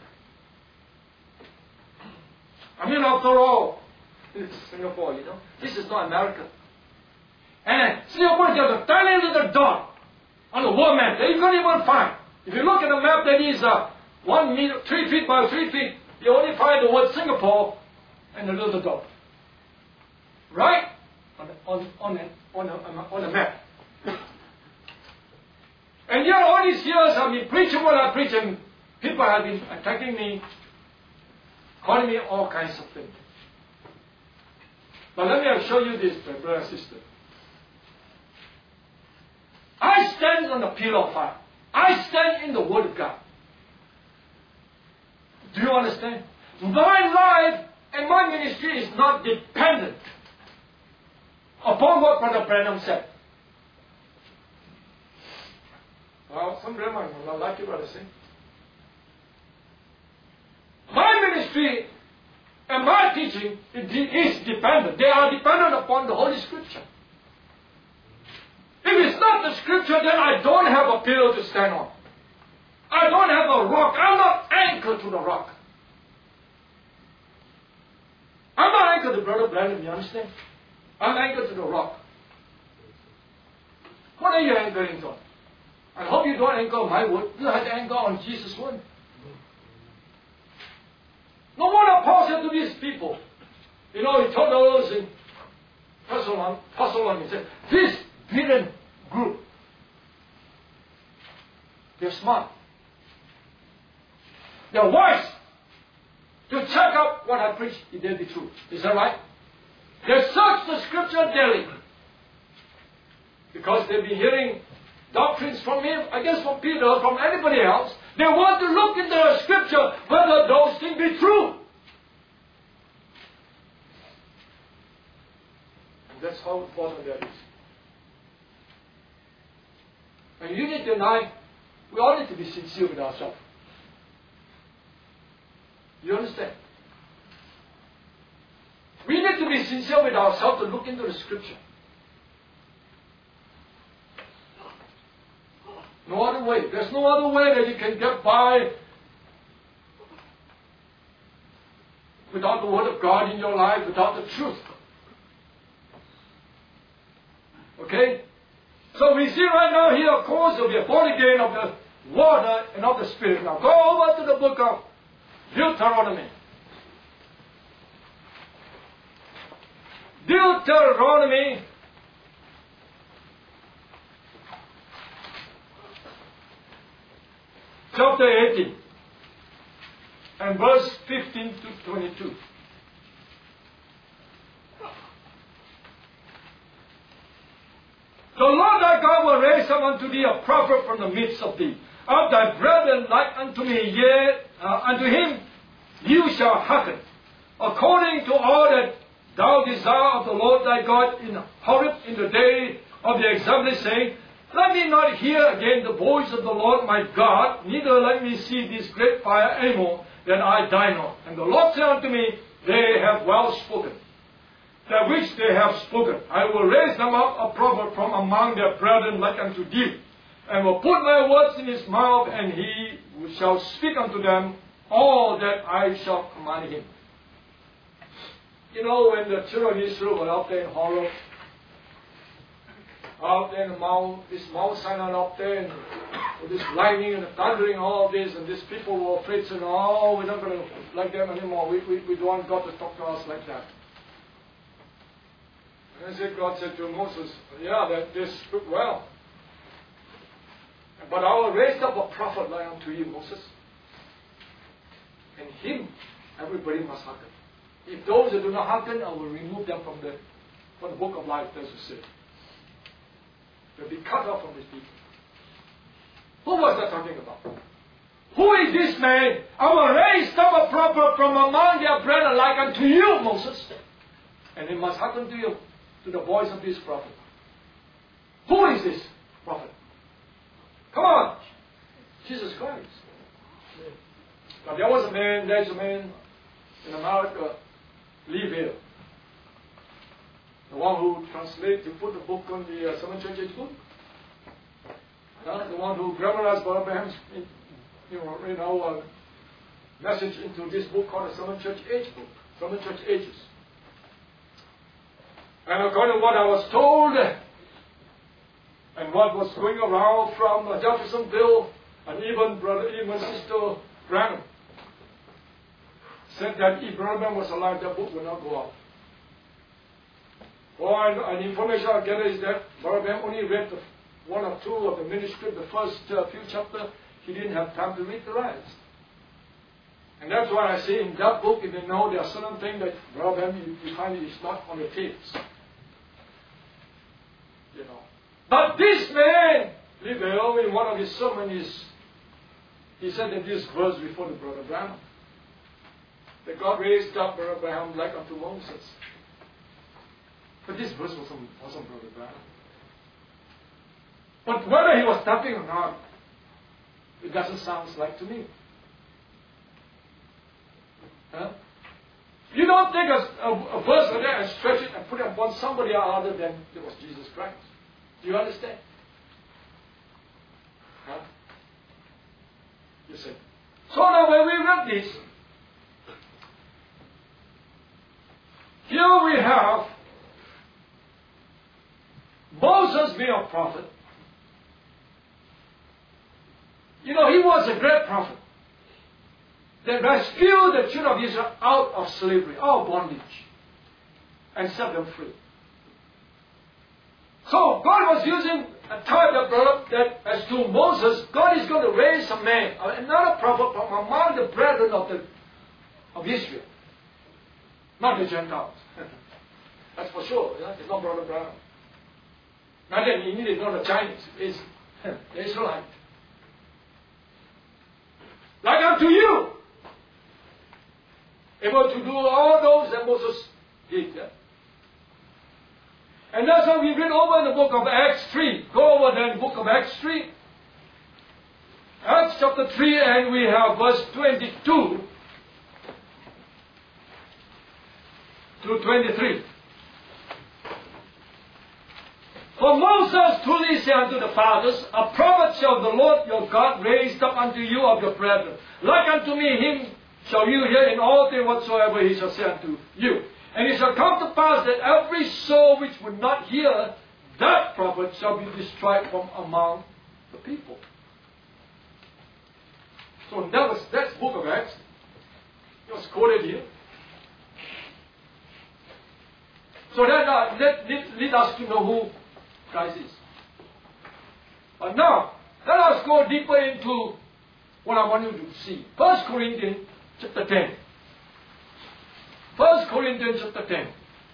I mean, after all, this is Singapore, you know. This is not America. And Singapore is just a tiny little dot on the world map that you can't even find. If you look at the map that is 1 meter, 3 feet by 3 feet, you only find the word Singapore and a little dot. Right? On the map. And yet all these years I've been preaching what I'm preaching. People have been attacking me, calling me all kinds of things. But let me show you this, my brother and sister. I stand on the pillar of fire. I stand in the Word of God. Do you understand? My life and my ministry is not dependent upon what Brother Branham said. Well, some Brahman will not like it what I say. My ministry and my teaching is dependent. They are dependent upon the Holy Scripture. If it's not the Scripture, then I don't have a pillar to stand on. I don't have a rock. I'm not anchored to the rock. I'm not anchored to Brother Branham, you understand? I'm anchored to the rock. What are you anchoring on? I hope you don't anchor on my word. You have to anchor on Jesus' word. No wonder Paul said to these people, you know, he told those in Thessalonians, he said, this hidden group, they're smart. They're wise to check out what I preach, if they be true. Is that right? They search the Scripture daily because they've been hearing doctrines from him, I guess from Peter, from anybody else. They want to look into the Scripture whether those things be true. And that's how important that is. And unity and I, we all need to be sincere with ourselves. You understand? We need to be sincere with ourselves to look into the Scripture. No other way. There's no other way that you can get by without the Word of God in your life, without the truth. Okay? So we see right now here, of course, we are born again of the water and of the Spirit. Now go over to the book of Deuteronomy. Deuteronomy chapter 18 and verse 15 to 22. The Lord thy God will raise up unto thee a prophet from the midst of thee, of thy brethren like unto me, yea, unto him you shall hearken, according to all that thou desire of the Lord thy God in Horeb in the day of the assembly, saying, let me not hear again the voice of the Lord my God, neither let me see this great fire anymore. that I die not. And the Lord said unto me, They have well spoken. That which they have spoken, I will raise them up a prophet from among their brethren like unto thee, and will put my words in his mouth, and he shall speak unto them all that I shall command him. You know, when the children of Israel were out there in Horeb, out there in the mount, this Mount Sinai up there, and with this lightning and the thundering, all this, and these people were afraid, saying, "Oh, we're not going to like them anymore. We don't want God to talk to us like that." And then God said to Moses, "Yeah, they spoke well. But I will raise up a prophet like unto you, Moses. And him, everybody must hearken. If those that do not hearken, I will remove them from the book of life," as you say. They'll be cut off from his people. Who was that talking about? Who is this man? I will raise up a prophet from among their brethren like unto you, Moses. And he must hearken to you, to the voice of this prophet. Who is this prophet? Come on! Jesus Christ. Now there's a man in America, Lee Vale. The one who translated, who put the book on the Seven Church Age book. The one who grammarized Brother Abraham's message into this book called the Seven Church Age book. Seven Church Ages. And according to what I was told, and what was going around from Jeffersonville, and even Sister Branham, said that if Brother Branham was alive, that book would not go out. And information I get is that Brother Branham only read one or two of the manuscript, the first few chapters. He didn't have time to read the rest. And that's why I say in that book, if you know there are certain things that Brother Branham, you find it is not on the tapes. You know. But this man, Livell, in one of his sermons, he said that this verse before the Brother Branham, that God raised up Brother Branham like unto Moses. But this verse wasn't Brother Branham. But whether he was tapping or not, it doesn't sound like to me. Huh? You don't take a verse like that and stretch it and put it upon somebody other than it was Jesus Christ. Do you understand? Huh? You see. So now when we read this, here we have Moses being a prophet. You know, he was a great prophet that rescued the children of Israel out of slavery, out of bondage, and set them free. So God was using a type that as to Moses, God is going to raise a man, another prophet from among the brethren of Israel, not the Gentiles. That's for sure. Yeah? It's not Brother Branham. Not that he needed not the Chinese. It's the Israelite. Like unto you, able to do all those that Moses did. Yeah? And that's why we read over in the book of Acts 3. Go over there in the book of Acts 3. Acts chapter 3, and we have verse 22 to 23. For Moses truly said unto the fathers, A prophet shall the Lord your God raise up unto you of your brethren. Like unto me, him shall you hear in all things whatsoever he shall say unto you. And it shall come to pass that every soul which would not hear that prophet shall be destroyed from among the people. So that's book of Acts. It was quoted here. So that leads us to know who Christ is. But now, let us go deeper into what I want you to see. 1 Corinthians chapter 10. 1 Corinthians chapter 10.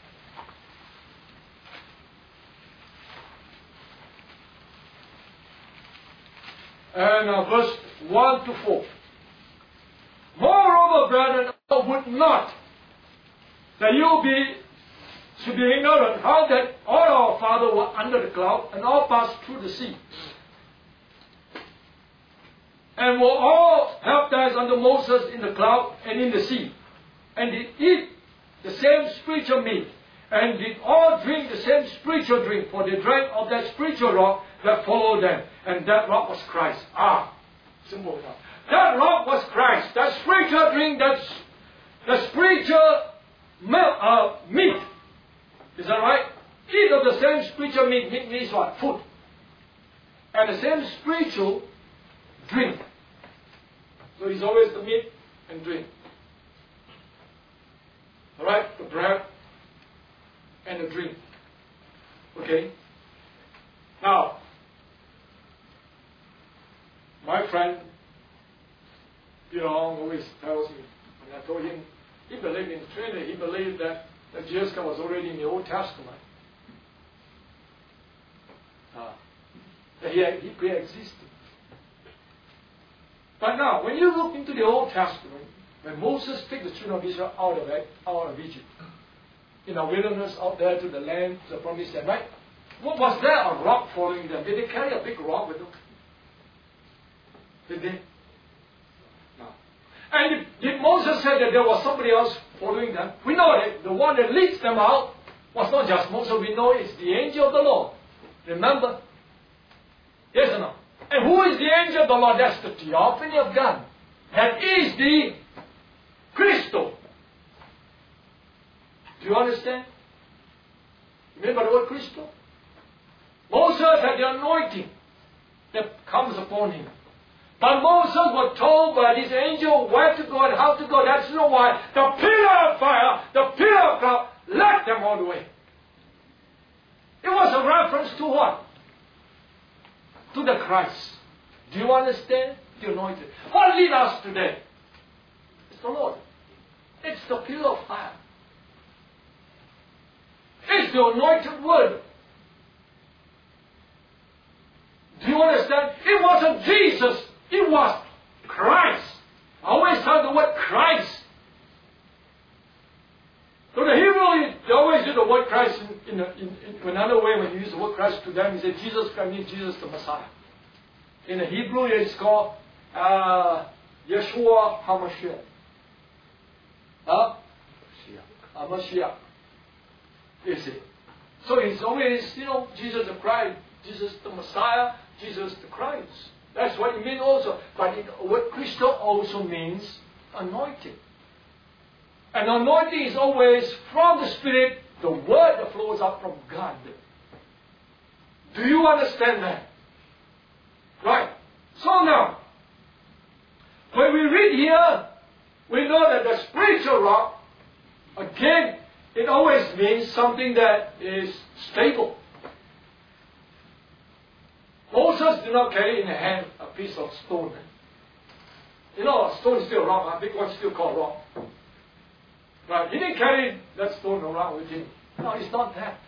And verse 1 to 4. Moreover, brethren, I would not that you should be ignorant how that all our fathers were under the cloud and all passed through the sea. and were all baptized under Moses in the cloud and in the sea, and did eat the same spiritual meat, and did all drink the same spiritual drink, for they drank of that spiritual rock that followed them, and that rock was Christ. Simple enough. That rock was Christ. That spiritual drink, the spiritual meat. Is that right? Eat of the same spiritual meat. Meat means what? Food. And the same spiritual drink. So it's always the meat and drink. Alright? The bread and the drink. Okay? Now, my friend, always tells me, when I told him, he believed in the Trinity, he believed that Jesus was already in the Old Testament. That he pre-existed. But now, when you look into the Old Testament, when Moses took the children of Israel out of Egypt, in the wilderness out there to the land, to the promised land, right? What was there? A rock following them. Did they carry a big rock with them? Did they? No. And did Moses say that there was somebody else following them? We know that the one that leads them out was not just Moses. We know it's the angel of the Lord. Remember? Yes or no? And who is the angel of the Lord? That's the theophany of God. That is the Christo. Do you understand? Remember the word Christo? Moses had the anointing that comes upon him. But Moses was told by this angel where to go and how to go. That's not why the pillar of fire, the pillar of cloud, led them all the way. It was a reference to what? To the Christ. Do you understand? The anointed. What leads us today? It's the Lord. It's the pillar of fire. It's the anointed word. Do you understand? It wasn't Jesus. It was Christ. I always tell the word Christ. So the Hebrew, they always use the word Christ in another way. When you use the word Christ to them, you say Jesus Christ means Jesus the Messiah. In the Hebrew, it's called Yeshua HaMashiach. Mashiach. You see. So it's always, Jesus the Christ, Jesus the Messiah, Jesus the Christ. That's what it means also. But the word Christo also means anointing. And anointing is always from the Spirit, the word that flows out from God. Do you understand that? Right. So now, when we read here, we know that the spiritual rock, again, it always means something that is stable. Moses did not carry in the hand a piece of stone. A stone is still a rock, a big one still called rock. Right? He didn't carry that stone around with him. No, it's not that.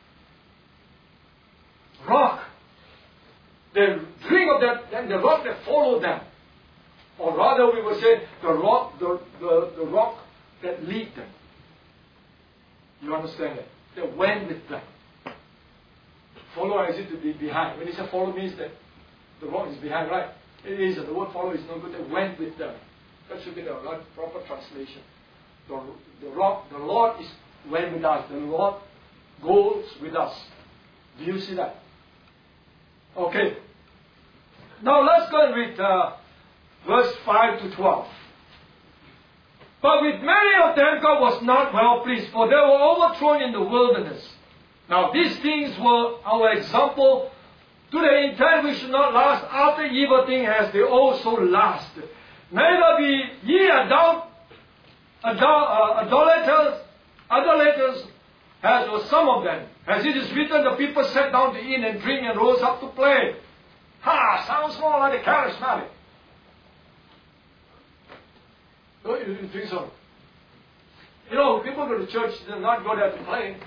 Rock. The drink of that, and the rock that followed them. Or rather we would say the rock, the rock that lead them. You understand that? That went with them. Follow is it to be behind. When you say follow means that the rock is behind, right? It is. The word follow is no good. That went with them. That should be the proper translation. The rock, the Lord went with us. The Lord goes with us. Do you see that? Okay. Now let's go and read verse 5 to 12. But with many of them God was not well pleased, for they were overthrown in the wilderness. Now these things were our example, to the intent we should not last after evil things as they also lasted. Neither be ye idolaters, as were some of them. As it is written, the people sat down to eat and drink and rose up to play. Sounds more like the charismatic. Don't you think so? People go to church, they not go there to play.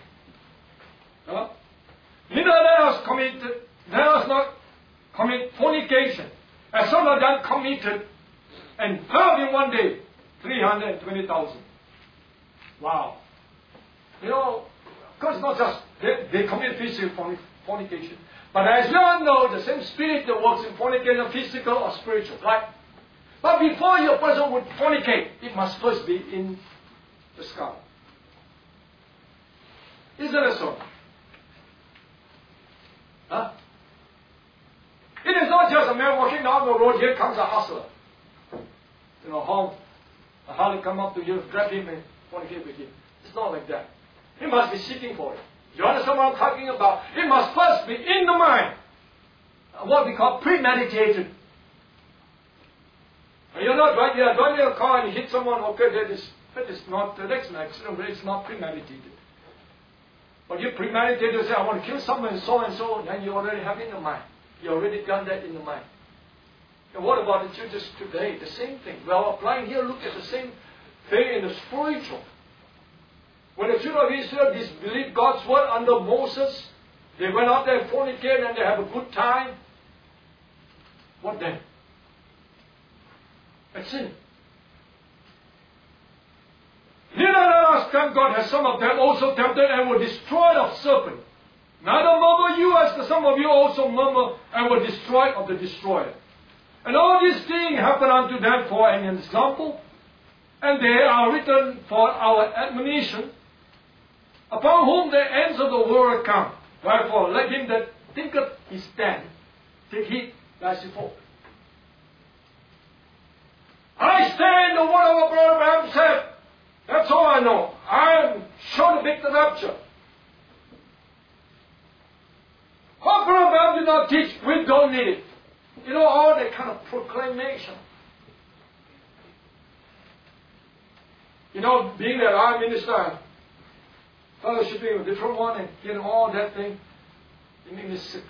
Neither let us not commit fornication. As some of them committed and fell in one day, 320,000. Wow. Of course, not just They commit physical fornication. But as you all know, the same spirit that works in fornication, physical or spiritual, right? But before your person would fornicate, it must first be in the skull. Isn't it so? Huh? It is not just a man walking down the road, here comes a hustler. You know, home. A harlot come up to you, grab him and fornicate with him. It's not like that. He must be seeking for it. You understand what I'm talking about? It must first be in the mind. What we call premeditated. And you're not right, you're driving a car and you hit someone, okay, that's an accident, but it's not premeditated. But you premeditated, say, I want to kill someone and so, then you already have it in the mind. You already done that in the mind. And what about the churches today? The same thing. Well, applying here, look at the same thing in the spiritual. When the children of Israel disbelieved God's word under Moses, they went out there and fornicated and they have a good time. What then? That's sin. Neither let us tempt God, as some of them also tempted and were destroyed of serpent. Neither murmur you, as some of you also murmur and were destroyed of the destroyer. And all these things happen unto them for an example, and they are written for our admonition, upon whom the ends of the world come. Wherefore, let him that thinketh he stand take heed lest he fall. I stand the word of Abraham said. That's all I know. I am sure to make the rapture. Abraham did not teach. We don't need it. You know, all that kind of proclamation. You know, being that I minister, fellowshipping with different one and getting all that thing, it makes me sick.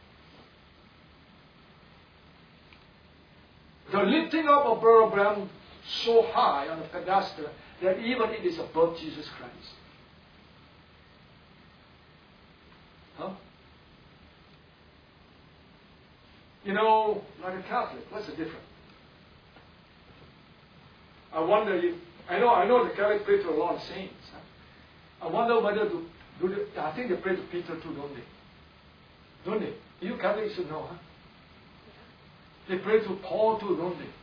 The lifting up of Brother Abraham so high on the pedestal that even it is above Jesus Christ. Huh? You know, like a Catholic, what's the difference? I wonder if, I know the Catholic pray to a lot of saints. Huh? I wonder whether I think they pray to Peter too, don't they? Don't they? You Catholics should know, huh? They pray to Paul too, don't they?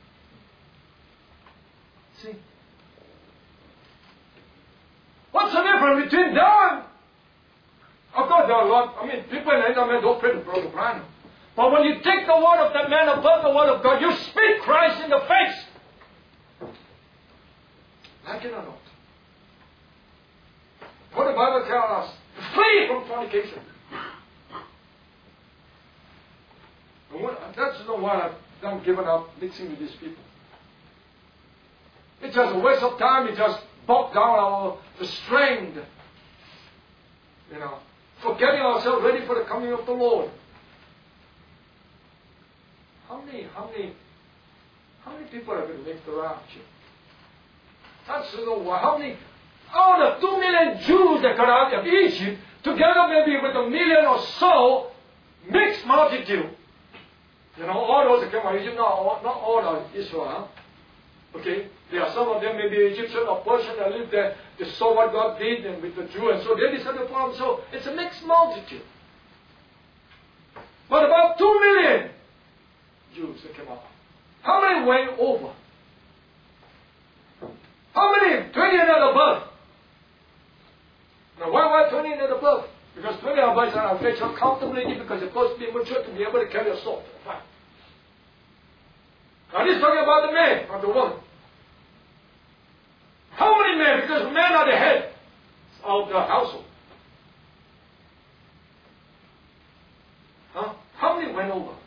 See? What's the difference between them? Of course, there are a lot. I mean, people in the end don't pray to Brother Branham. But when you take the word of that man above the word of God, you speak Christ in the face. Like it or not. What the Bible tells us, flee from fornication. That's not why I've given up mixing with these people. It's just a waste of time. It just bogs down the strength. You know, forgetting ourselves ready for the coming of the Lord. How many people are going to make the rapture? That's how many out of 2 million Jews that got out of Egypt, together maybe with 1 million or so, mixed multitude. You know, all those that came out of Egypt, not all of Israel. Okay? There are some of them, maybe Egyptian or Persian that lived there. They saw what God did and with the Jew, and so they decided to follow him. So it's a mixed multitude. But about 2 million Jews that came out. How many went over? How many? 20 and above. Now why 20 and above? Because 20 and above are of accountability because you're supposed to be mature to be able to carry a sword. Fine. Now this is talking about the man, not the woman. How many men? Because men are the head of the household. Huh? How many went over?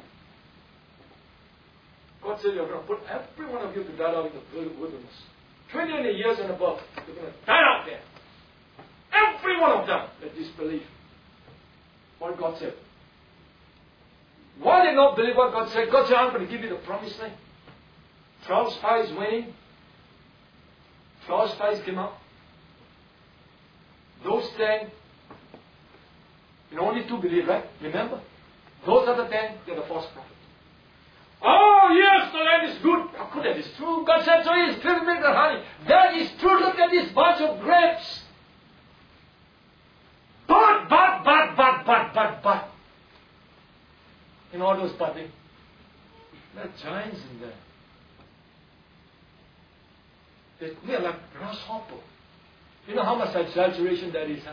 God said, you're going to put every one of you to die out in the wilderness. 20 years and above, you're going to die out there. Every one of them that disbelieve what God said. Why did not believe what God said? God said, I'm going to give you the promised land. 12 spies went in. 12 spies came out. Those 10, only 2 believe, right? Remember? Those other 10, they're the false prophets. Oh, yes, the land is good. How could that is true? God said so. He is filled with milk and honey. That is true. Look at this bunch of grapes. But But. In all those budding, there are giants in there. We are like grasshopper. You know how much exaggeration that is? Huh?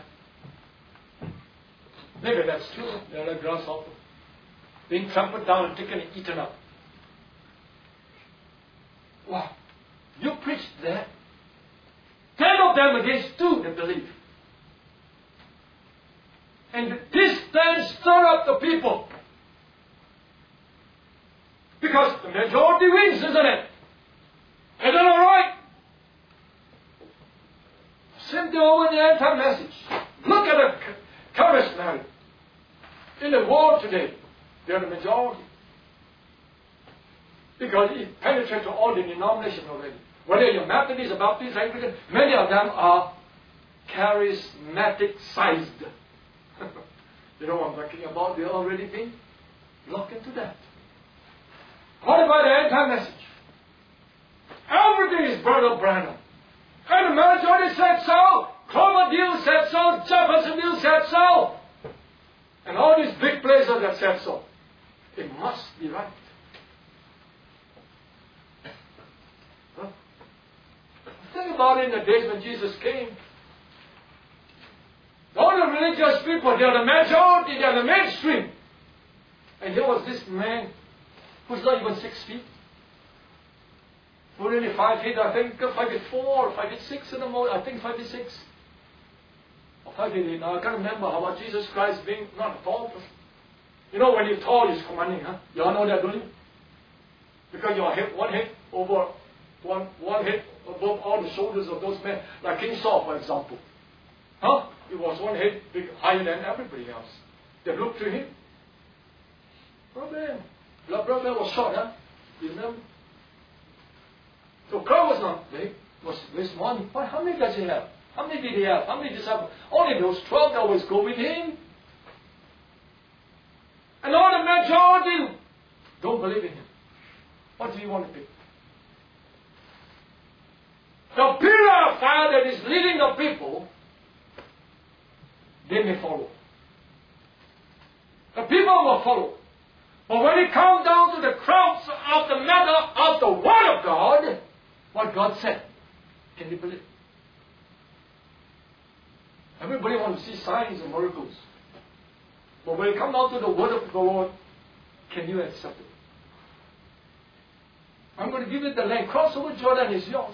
Maybe that's true. They are like grasshopper. Being trampled down and taken and eaten up. Wow. You preached that. 10 of them against 2 that believe. And this then stirred up the people. Because the majority wins, isn't it? Is that alright? Same thing over the end-time message. Look at the charismatic. In the world today, they are the majority. Because it penetrates to all the denominations already. Whether you're Methodist or Baptist, Anglican, many of them are charismatic-sized. You know what I'm talking about? They're already being locked into that. What about the end-time message? Everything is Brother Branham. And the majority said so. Cloverdale said so. Jeffersonville said so. And all these big places that said so. It must be right. Huh? Think about it in the days when Jesus came. All the religious people, they are the majority, they are the mainstream. And here was this man who's not even 6 feet. Who's only 5 feet, I think 5'4" or 5'6" in the morning. I think 5'6". Or 5'8". Now I can't remember how about Jesus Christ being not a tall person. You know when you're tall, he's commanding, huh? You all know that, don't you? Because your head, one head over, one head above all the shoulders of those men. Like King Saul, for example. Huh? It was one head big, higher than everybody else. They looked to him. Brother was short, huh? You remember? So crowd was not big. It was this one. But how many does he have? How many did he have? How many disciples? Only those 12 that always go with him. And all the majority don't believe in him. What do you want to pick? The pillar of fire that is leading the people, they may follow. The people will follow. But when it comes down to the crowds of the matter of the Word of God, what God said, can you believe? Everybody wants to see signs and miracles. But when it comes down to the Word of the Lord, can you accept it? I'm going to give you the land. Cross over Jordan is yours.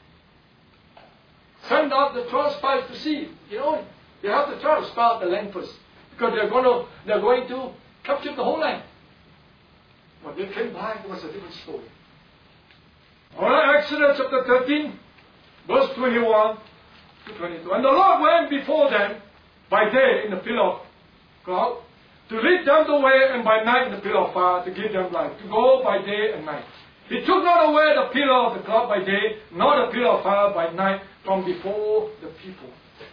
Send out the 12 spies to see. You know, they have to try to spy out the land first. Because they're going to capture the whole land. When they came back, it was a different story. Alright, Exodus chapter 13, verse 21 to 22. And the Lord went before them by day in the pillar of cloud, to lead them the way, and by night in the pillar of fire, to give them light, to go by day and night. He took not away the pillar of the cloud by day, nor the pillar of fire by night, from before the people.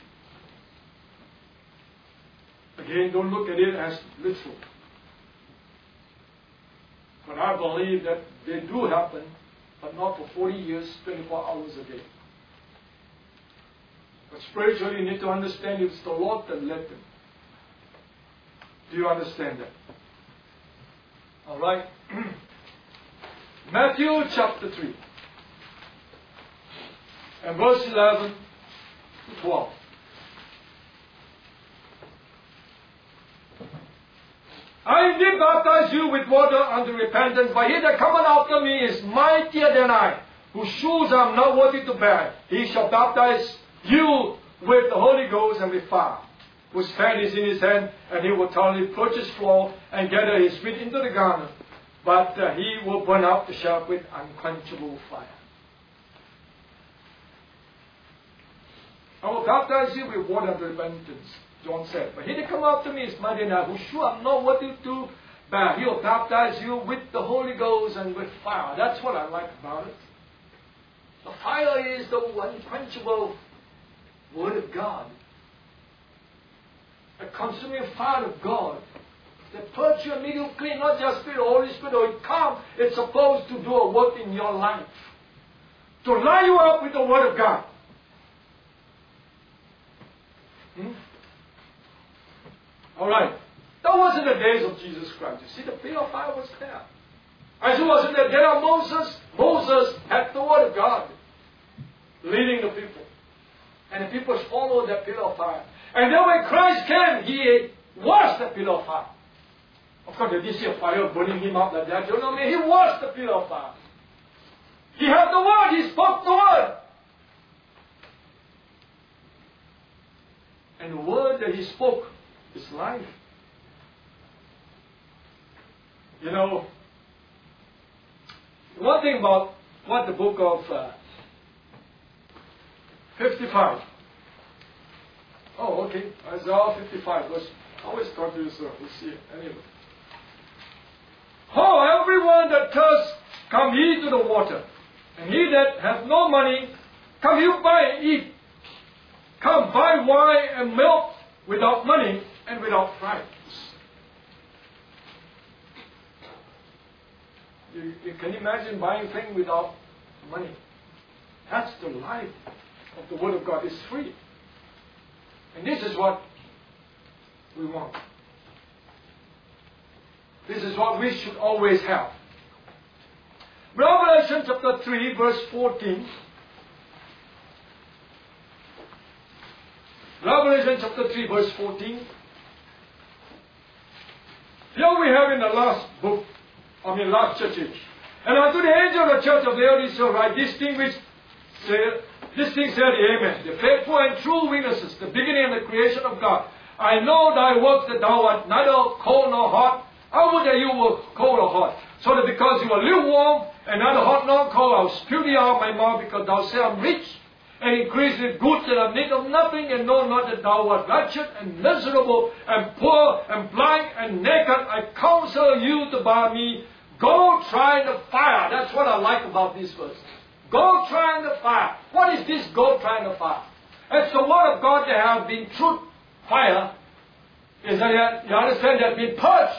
Again, don't look at it as literal. But I believe that they do happen, but not for 40 years, 24 hours a day. But spiritually, you need to understand it's the Lord that led them. Do you understand that? All right. Matthew chapter 3. And verse 11 to 12. I indeed baptize you with water unto repentance, but he that cometh after me is mightier than I, whose shoes I am not worthy to bear. He shall baptize you with the Holy Ghost and with fire, whose fan is in his hand, and he will thoroughly purge his floor and gather his feet into the garner. But he will burn up the shaft with unquenchable fire. I will baptize you with water unto repentance, John said. But he that come after me is mightier than I, whose shoe I am not worthy to bear. He will baptize you with the Holy Ghost and with fire. That's what I like about it. The fire is the unquenchable Word of God. A consuming fire of God. That purge you and make you clean, not just Spirit, Holy Spirit, or it comes. It's supposed to do a work in your life. To line you up with the Word of God. All right. That was in the days of Jesus Christ. You see, the pillar of fire was there. As it was in the day of Moses, Moses had the word of God leading the people. And the people followed that pillar of fire. And then when Christ came, He was the pillar of fire. Of course, they didn't see a fire burning Him up like that. You know what I mean? He was the pillar of fire. He had the word. He spoke the word. And the word that He spoke is life. You know, one thing about what the book of 55. Oh, okay. Isaiah 55. I always talk to you, sir. We'll see it. Anyway. Oh, everyone that thirsts, come ye to the water. And he that hath no money, come you buy and eat. Come buy wine and milk without money and without price. You can imagine buying things without money. That's the life of the Word of God. It's free. And this is what we want. This is what we should always have. Revelation chapter 3, verse 14. Revelation chapter 3, verse 14. Here we have in the last book, last church age. And unto the angel of the church of Laodicea write, this thing said the Amen, the faithful and true witnesses, the beginning of the creation of God. I know thy works, that thou art neither cold nor hot. I would that you were cold or hot. So that because you are lukewarm and neither hot nor cold, I will spew thee out of my mouth, because thou sayest, I am rich and increased with goods, and have need of nothing, and know not that thou art wretched and miserable and poor and blind and naked. I counsel you to buy me gold tried in the fire. That's what I like about this verse. Gold tried in the fire. What is this gold tried in the fire? It's the word of God that has been through fire. Is that you understand, that been purged.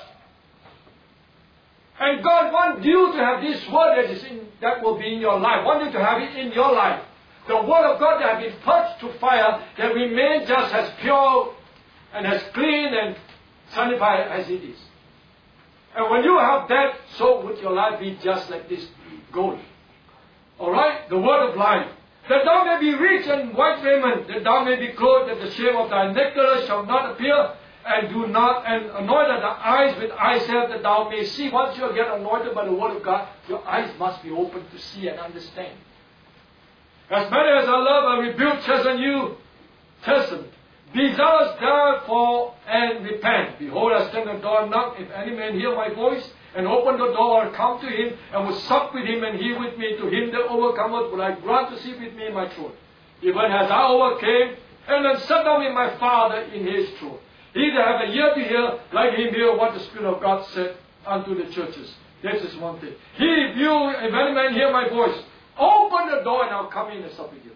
And God wants you to have this word that will be in your life. Want you to have it in your life. The word of God that has been purged to fire, that remains just as pure and as clean and sanctified as it is. And when you have that, so would your life be just like this gold. Alright? The word of life. That thou may be rich in white raiment, that thou may be clothed, that the shame of thy nakedness shall not appear, and anoint thy eyes with eye salve, that thou may see. Once you get anointed by the word of God, your eyes must be open to see and understand. As many as I love, I rebuke, chasten you, chasten. Be zealous therefore and repent. Behold, I stand at the door and knock. If any man hear my voice and open the door, I will come to him and will sup with him, and he with me. To him that overcometh will I grant to sit with me in my throne, even as I overcame and then sat down with my Father in his throne. He that hath an ear to hear, let him hear what the Spirit of God said unto the churches. This is one thing. If any man hear my voice, open the door and I'll come in and sup with you.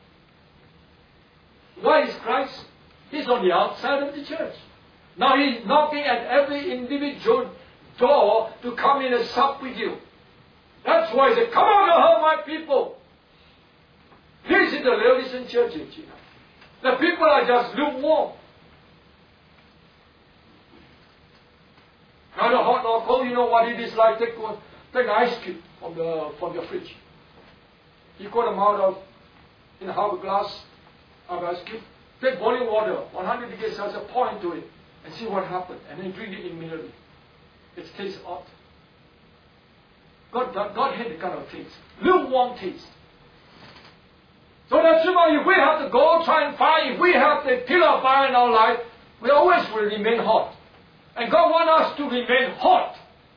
Why is Christ? He's on the outside of the church. Now He's knocking at every individual door to come in and sup with you. That's why He said, come on, help my people. This is the Laodicean church. The people are just lukewarm. Neither hot nor cold. You know what it is like? Take an ice cube from the fridge. You cut them out in half a glass of ice cube. Take boiling water, 100 degrees Celsius, pour into it, and see what happens, and then drink it immediately. It tastes hot. God hates the kind of taste. Lukewarm taste. So that's why if we have to go try and find, if we have the pillar of fire in our life, we always will remain hot. And God wants us to remain hot.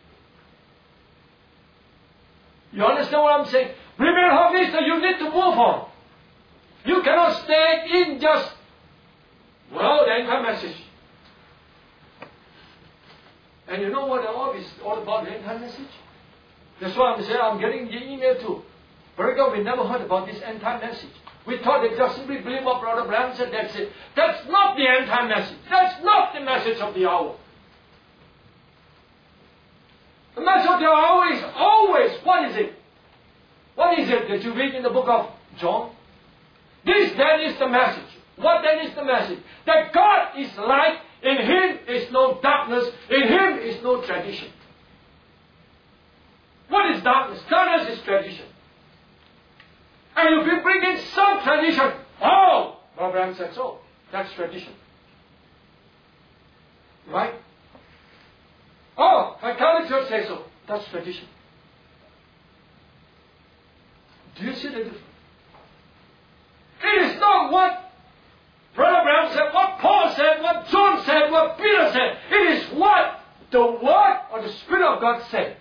You understand what I'm saying? Remain hot means that you need to move on. You cannot stay in just, the end time message. And you know what it's all about, the end time message? That's why I'm saying I'm getting the email too. Very good, we never heard about this end time message. We thought they just simply believe what Brother Branham said, that's it. That's not the end time message. That's not the message of the hour. The message of the hour is always, what is it? What is it that you read in the book of John? This then is the message. What then is the message? That God is light, in Him is no darkness. darkness, in Him is no tradition. What is darkness? Darkness is tradition. And if you bring in some tradition, oh, Abraham said so. That's tradition. Right? Oh, my Catholic Church says so. That's tradition. Do you see the difference? It is not what Brother Abraham said, what Paul said, what John said, what Peter said. It is what the Word or the Spirit of God said.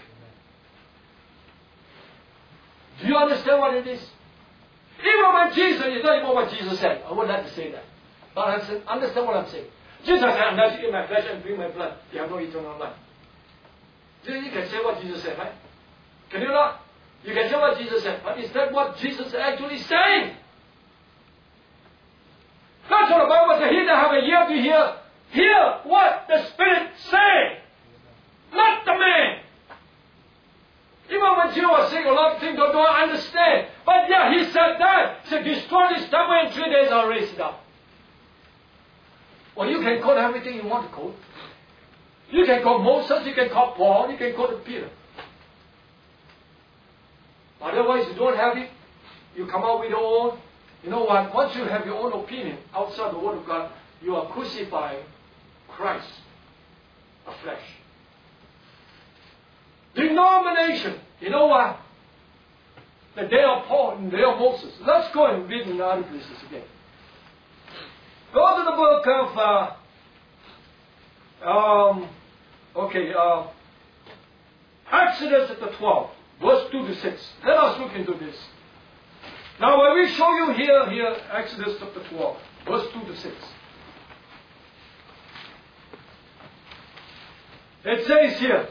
Do you understand what it is? Even when Jesus, you don't even know what Jesus said. I would like to say that. But understand what I'm saying. Jesus said, unless you eat my flesh and drink my blood, you have no eternal life. You can say what Jesus said, right? Can you not? You can say what Jesus said, but is that what Jesus is actually saying? That's what the Bible says. He that have a ear to hear what the Spirit say, not the man. Even when Jesus was saying a lot of things, don't understand. But yeah, he said that. He said, destroy this temple in 3 days, I'll raise it up. Well, you can quote everything you want to quote. You can quote Moses, you can quote Paul, you can quote Peter. Otherwise, you don't have it. You come out with your own. You know what? Once you have your own opinion outside the Word of God, you are crucifying Christ afresh. Denomination. You know what? The day of Paul and the day of Moses. Let's go and read in the other places again. Go to the book of Exodus chapter 12, verse 2 to 6. Let us look into this. Now, when we show you here, Exodus chapter 12, verse 2 to 6. It says here,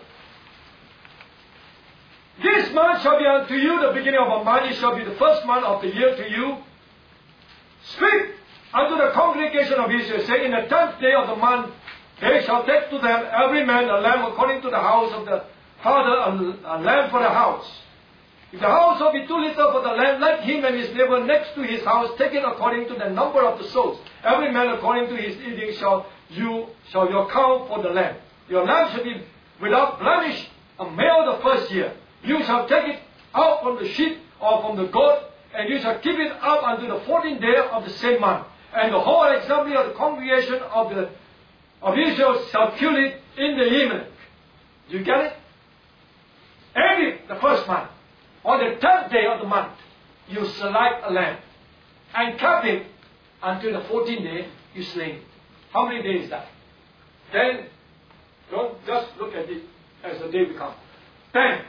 this month shall be unto you the beginning of a month, it shall be the first month of the year to you. Speak unto the congregation of Israel, say, in the 10th day of the month, they shall take to them every man a lamb according to the house of the father, a lamb for the house. If the house shall be too little for the lamb, let him and his neighbor next to his house take it according to the number of the souls. Every man according to his eating shall your count for the lamb. Your lamb shall be without blemish, a male the first year. You shall take it out from the sheep or from the goat, and you shall keep it up until the 14th day of the same month. And the whole assembly of the congregation of Israel shall kill it in the evening. Do you get it? Every the first month, on the 10th day of the month, you select a lamb and keep it until the 14th day, you slay it. How many days is that? Then, don't just look at it as the day becomes. 10,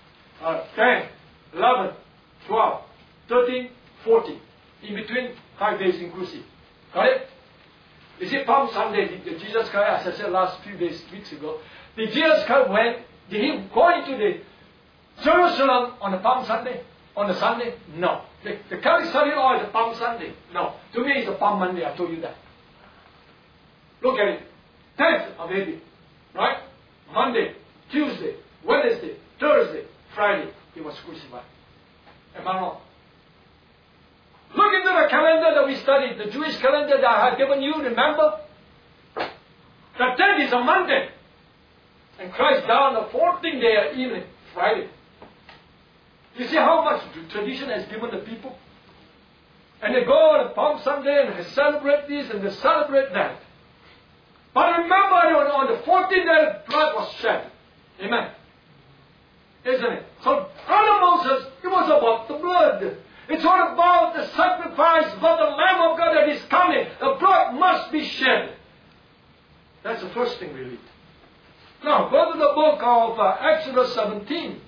11, 12, 13, 14. In between, 5 days inclusive. Got it? You see, Palm Sunday, did Jesus Christ, as I said last weeks ago, did Jesus Christ did he go into the Jerusalem on the Palm Sunday? On the Sunday? No. The Catholic study law is a Palm Sunday. No. To me, it's a Palm Monday. I told you that. Look at it. 10th of April. Right? Monday, Tuesday, Wednesday, Thursday, Friday, he was crucified. Am I wrong? Look into the calendar that we studied, the Jewish calendar that I had given you, remember? The 10th is a Monday. And Christ died on the 14th day evening, Friday. You see how much tradition has given the people? And they go on Palm Sunday and they celebrate this and they celebrate that. But remember, on the 14th day, blood was shed. Amen. Isn't it? So, under Moses, it was about the blood. It's all about the sacrifice, about the Lamb of God that is coming. The blood must be shed. That's the first thing we read. Now, go to the book of Exodus 17.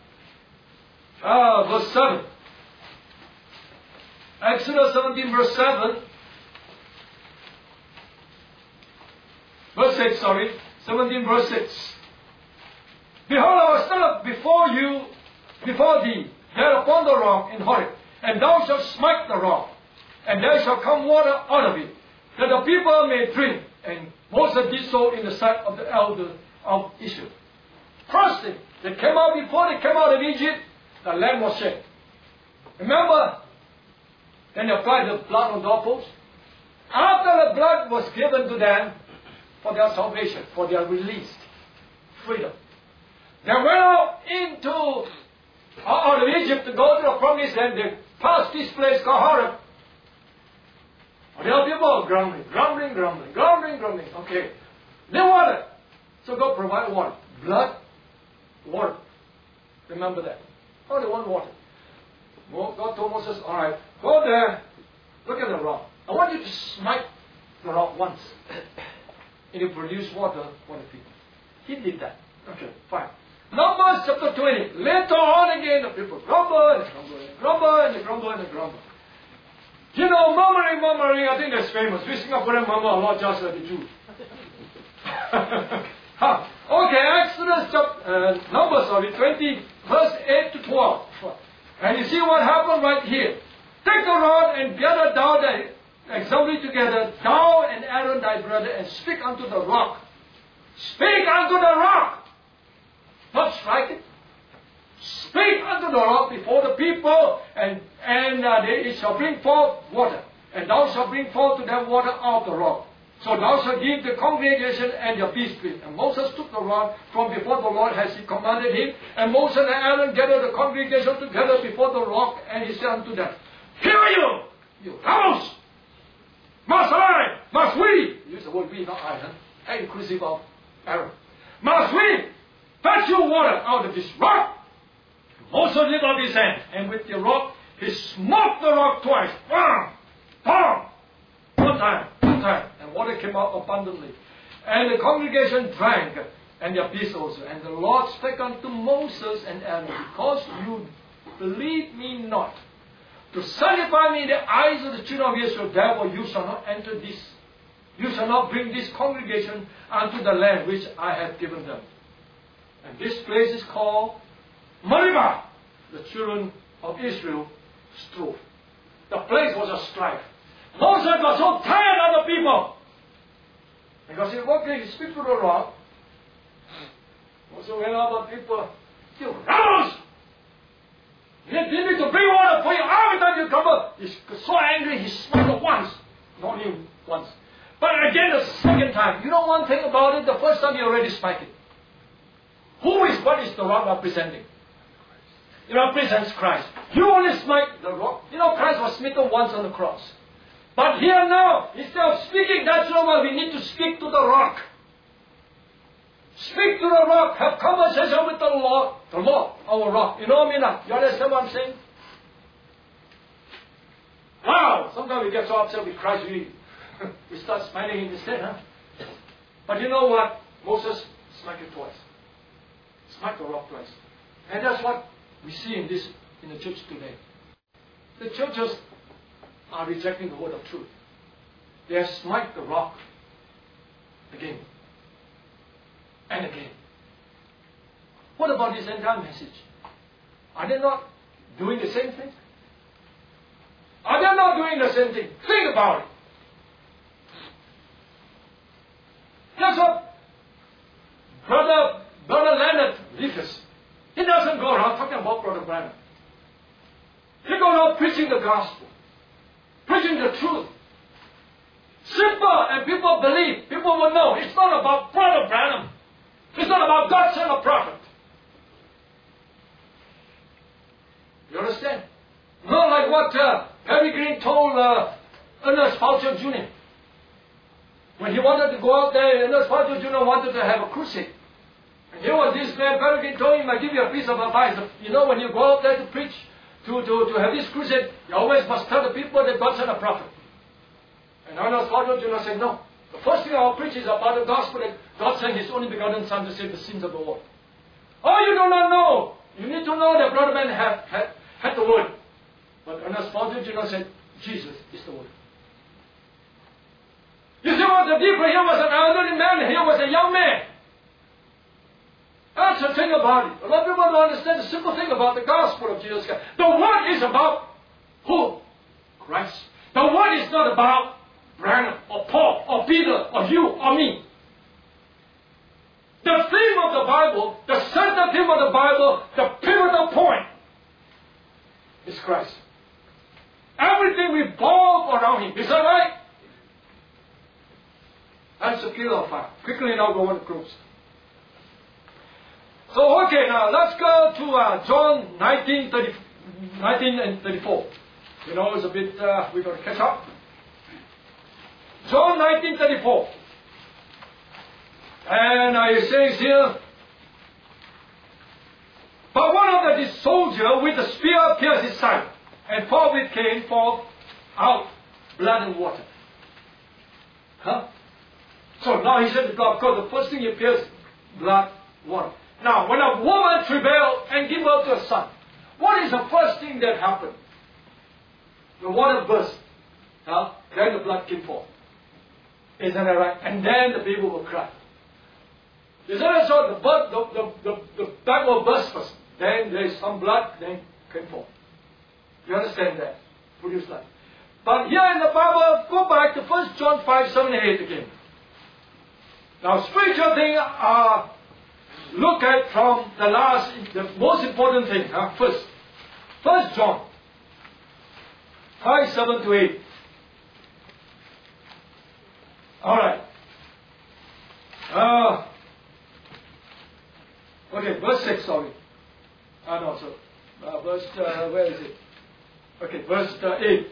Verse 7. Exodus 17, verse 7. Verse 6, sorry. 17, verse 6. Behold, I will stand up before thee, there upon the rock in Horeb, and thou shalt smite the rock, and there shall come water out of it, that the people may drink. And Moses did so in the sight of the elders of Israel. First thing, before they came out of Egypt, the lamb was shed. Remember? Then they applied the blood on the doorpost. After the blood was given to them, for their salvation, for their released freedom. They went out of Egypt to go to the promised land. They passed this place called Horeb. There are people grumbling. Okay. No water. So God provided water. Blood, water. Remember that. Oh, they want water. God told Moses, all right, go there, look at the rock. I want you to smite the rock once. And you produce water for the people. He did that. Okay, fine. Numbers chapter 20. Later on again, the people grumble. You know, murmuring, I think that's famous. We Singaporean murmur a lot just like the Jews. Okay, Numbers 20, verse 8 to 12. And you see what happened right here. Take the rod and gather down the assembly together, thou and Aaron thy brother, and speak unto the rock. Speak unto the rock! Not strike it. Speak unto the rock before the people, and it shall bring forth water. And thou shalt bring forth to them water out of the rock. So thou shalt give the congregation and your peace drink. And Moses took the rod from before the Lord as he commanded him. And Moses and Aaron gathered the congregation together before the rock, and he said unto them, Hear you rebels! Must I, must we, use the word we, not I, inclusive of Aaron. Must we fetch you water out of this rock? Moses lifted up his hand, and with the rock, he smote the rock twice. Bam! Bam! One time. And water came out abundantly. And the congregation drank, and their peace also. And the Lord spake unto Moses and Aaron, Because you believe me not, to sanctify me in the eyes of the children of Israel, therefore you shall not enter this. You shall not bring this congregation unto the land which I have given them. And this place is called Meribah. The children of Israel strove. The place was a strife. Moses was so tired of the people. Because he walked in, he speak to the rock. Moses went out the people, you rebels! You need to bring water for you every time you come up. He's so angry, he smacked it once. Not even once. But again the second time. You know one thing about it, the first time you already spiked it. What is the rock representing? It represents Christ. You only smite the rock. You know, Christ was smitten once on the cross. But here now, instead of speaking that so we need to speak to the rock. Speak to the rock. Have conversation with the Lord. The Lord, our rock. You know what I mean? You understand what I'm saying? Wow! Sometimes we get so upset with Christ, we start smiling instead, huh? But you know what? Moses smacked it twice. Smacked the rock twice. And that's what we see in the church today. The churches are rejecting the word of truth. They have smite the rock again and again. What about this entire message? Are they not doing the same thing? Are they not doing the same thing? Think about it. That's what Brother Leonard Lucas, he doesn't go around talking about Brother Branham. He goes around preaching the gospel. Preaching the truth. Simple, and people believe. People will know. It's not about Brother Branham. It's not about God sent a prophet. You understand? Not like what Harry Green told Ernest Foucher Jr. When he wanted to go out there, Ernest Foucher Jr. wanted to have a crusade. And here was this man, Harry Green told him, I give you a piece of advice. You know, when you go out there to preach, to have this crusade, you always must tell the people that God sent a prophet. And Ernest Foucher Jr. said, no. The first thing I'll preach is about the gospel that God sent His only begotten Son to save the sins of the world. Oh, you do not know. You need to know that Brother Man had the word. But Ernest Foucher Jr. said, Jesus is the word. You see what's the difference? Here was an elderly man, here was a young man. That's the thing about it. A lot of people don't understand the simple thing about the gospel of Jesus Christ. The word is about who? Christ. The word is not about Branham or Paul or Peter or you or me. The theme of the Bible, the center theme of the Bible, the pivotal point is Christ. Everything revolves around Him. Is that right? That's the pillar of fire. Quickly now go on to close. So, okay, now let's go to John 19 and 34. You know, it's a bit, we've got to catch up. John 19:34. And it says here, but one of the soldiers with the spear pierced his side, and forthwith came forth out blood and water. Huh? So now he said the blood, because the first thing he pierced, blood, water. Now, when a woman travailed and gave birth to a son, what is the first thing that happened? The water burst. Huh? Then the blood came forth. Isn't that right? And then the baby will cry. Isn't that so? The back will burst first. Then there is some blood, then came forth. You understand that? Produce life. But here in the Bible, go back to 1 John 5, 7 and 8 again. Now, spiritual thing, look at from the most important thing, first. 1 John 5, 7 to 8. Alright. Okay, verse 6, sorry. No, so, verse, where is it? Okay, verse 8.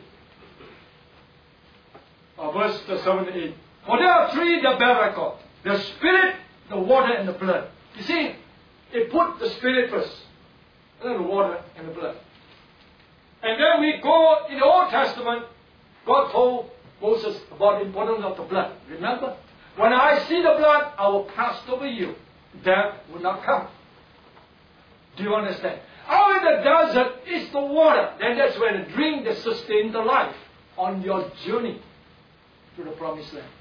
Verse 7 and 8. For there are three that bear record. The Spirit, the water, and the blood. You see, it put the Spirit first. And then the water and the blood. And then we go in the Old Testament, God told Moses about the importance of the blood. Remember? When I see the blood, I will pass over you. Death will not come. Do you understand? Out in the desert is the water. Then that's where the drink that sustains the life on your journey to the promised land.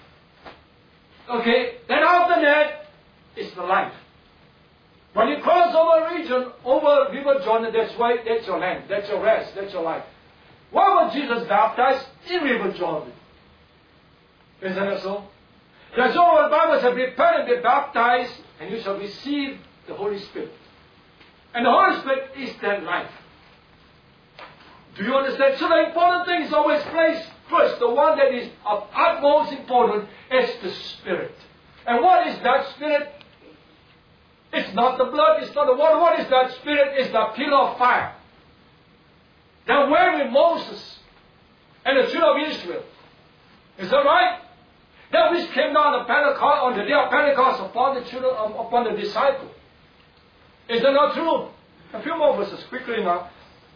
Okay? Then after that is the life. When you cross over a region, over River Jordan, that's your land, that's your rest, that's your life. Why was Jesus baptized in River Jordan? Isn't that so? That's all the Bible says, repent and be baptized, and you shall receive the Holy Spirit. And the Holy Spirit is that life. Do you understand? So the important thing is always placed first. The one that is of utmost importance is the Spirit. And what is that Spirit? It's not the blood, it's not the water. What is that Spirit? It's the pillar of fire. That went with Moses and the children of Israel. Is that right? That which came down on the day of Pentecost upon the children, upon the disciples. Is that not true? A few more verses quickly now.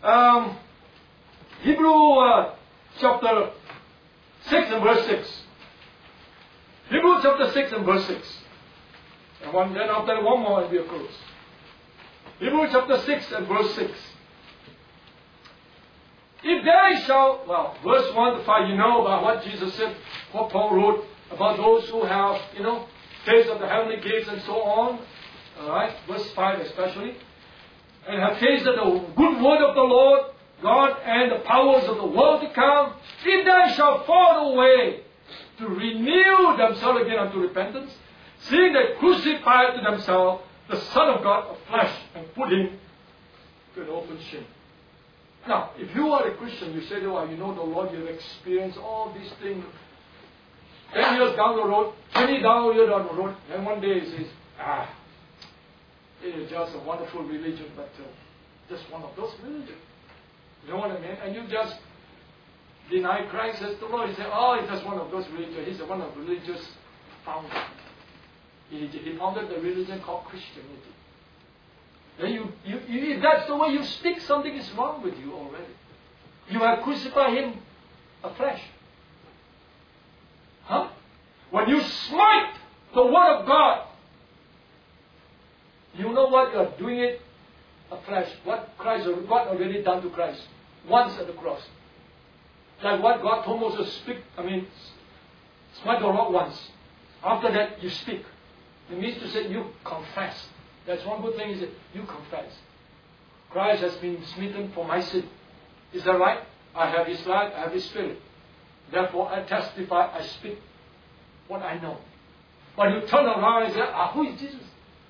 Hebrew chapter 6 and verse 6. Hebrew chapter 6 and verse 6. And then after one more and we'll close. Hebrew chapter 6 and verse 6. If they shall, well, verse 1 to 5, you know about what Jesus said, what Paul wrote about those who have, taste of the heavenly gates and so on. Alright, verse 5 especially. And have tasted the good word of the Lord God and the powers of the world to come. If they shall fall away to renew themselves again unto repentance, seeing they crucified to themselves the Son of God of flesh and put him to an open shame. Now, if you are a Christian, you say, oh, you know the Lord, you have experienced all these things. 10 years down the road, 20 years down the road, and one day he says, it is just a wonderful religion, but just one of those religions. You know what I mean? And you just deny Christ as the Lord. You say, it's just one of those religions. He's one of the religious founders. He founded the religion called Christianity. Then if that's the way you speak, something is wrong with you already. You have crucified him afresh. Huh? When you smite the word of God, you know what? You are doing it afresh. What God already done to Christ once at the cross. Like what God told Moses smite the rock once. After that, you speak. It means to say you confess. That's one good thing is that you confess. Christ has been smitten for my sin. Is that right? I have His life, I have His Spirit. Therefore, I testify, I speak what I know. But you turn around and say, who is Jesus?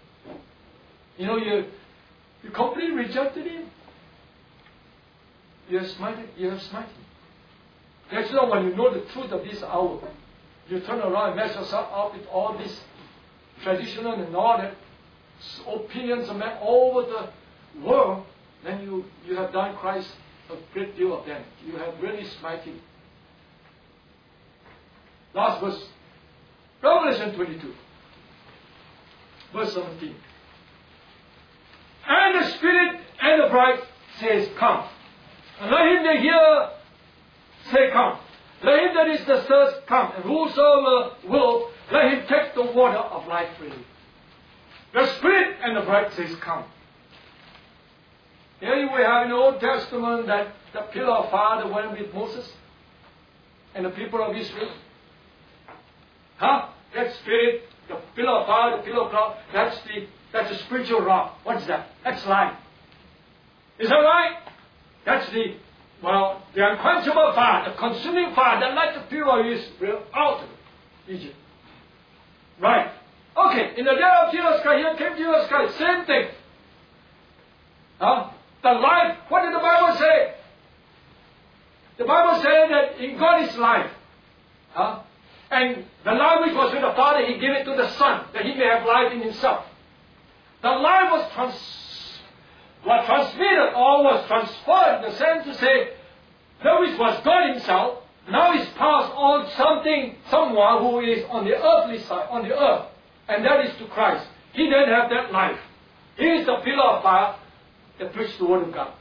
You completely rejected Him. You have smited Him. That's not when you know the truth of this hour. you turn around and mess yourself up with all this traditional and all that opinions of men all over the world, then you have done Christ a great deal of them. You have really smited him. Last verse, Revelation 22, verse 17. And the Spirit and the bride says, come. And let him that hear say, come. Let him that is the thirst come. And whosoever will, let him take the water of life freely. The Spirit and the bride says, come. Here we have in the Old Testament that the pillar of fire that went with Moses and the people of Israel. That Spirit, the pillar of fire, the pillar of cloud, that's the spiritual rock. What's that? That's life. Is that right? That's the unquenchable fire, the consuming fire that lights the people of Israel out of Egypt. Right. Okay, in the day of Jesus Christ, here came Jesus Christ, same thing. The life, what did the Bible say? The Bible says that in God is life. And the life which was with the Father, He gave it to the Son, that He may have life in Himself. The life was transmitted or was transferred, in the sense to say, that which was God Himself, now is passed on someone who is on the earthly side, on the earth. And that is to Christ. He then have that life. He is the pillar of fire that preached the Word of God.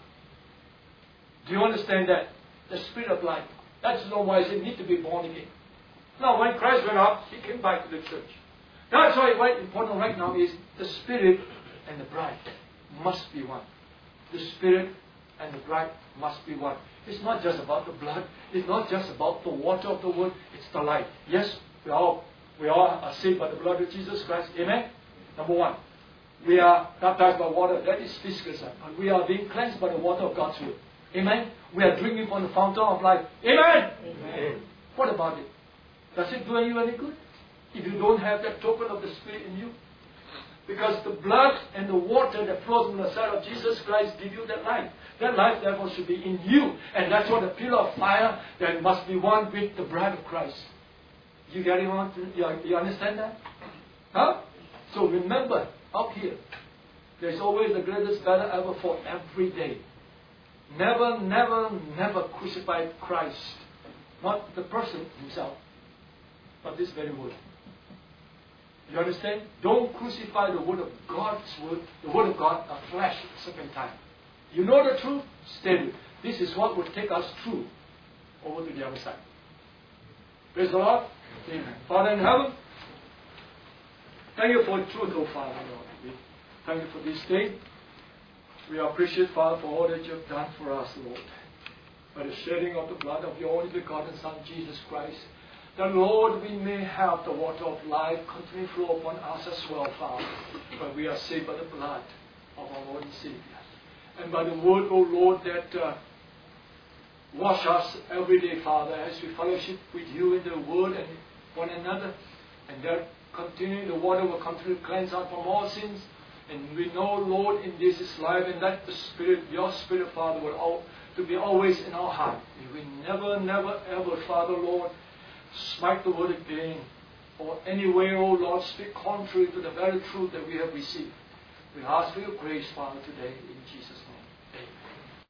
Do you understand that? The Spirit of life. That's the why you need to be born again. Now, when Christ went up, He came back to the church. That's why what's important right now is the Spirit and the bride must be one. The Spirit and the bride must be one. It's not just about the blood. It's not just about the water of the Word. It's the life. Yes, we all are saved by the blood of Jesus Christ. Amen? Number one, we are baptized by water. That is physical side. But we are being cleansed by the water of God's Word. Amen? We are drinking from the fountain of life. Amen? Amen. What about it? Does it do you any good? If you don't have that token of the Spirit in you? Because the blood and the water that flows from the side of Jesus Christ give you that life. That life, therefore, should be in you. And that's what the pillar of fire that must be one with the bride of Christ. You get it on? You understand that? So remember, up here, there's always the greatest battle ever fought every day. Never, never, never crucify Christ. Not the person himself, but this very word. You understand? Don't crucify the word of God's word, the word of God, afresh a second time. You know the truth? Stay with it. This is what will take us through over to the other side. Praise the Lord. Amen. Father in heaven, thank you for the truth, oh Father, Lord. We thank you for this day. We appreciate, Father, for all that you have done for us, Lord. By the shedding of the blood of your only begotten Son, Jesus Christ, that, Lord, we may have the water of life continue to flow upon us as well, Father. But we are saved by the blood of our Lord and Savior. And by the word, O Lord, that wash us every day, Father, as we fellowship with you in the word and one another. And that continuing, the water will continue to cleanse us from all sins. And we know, Lord, in this is life, and that the Spirit, your Spirit, Father, will to be always in our heart. We never, never, ever, Father, Lord, smite the word again, or anywhere, O Lord, speak contrary to the very truth that we have received. We ask for your grace, Father, today, in Jesus' name.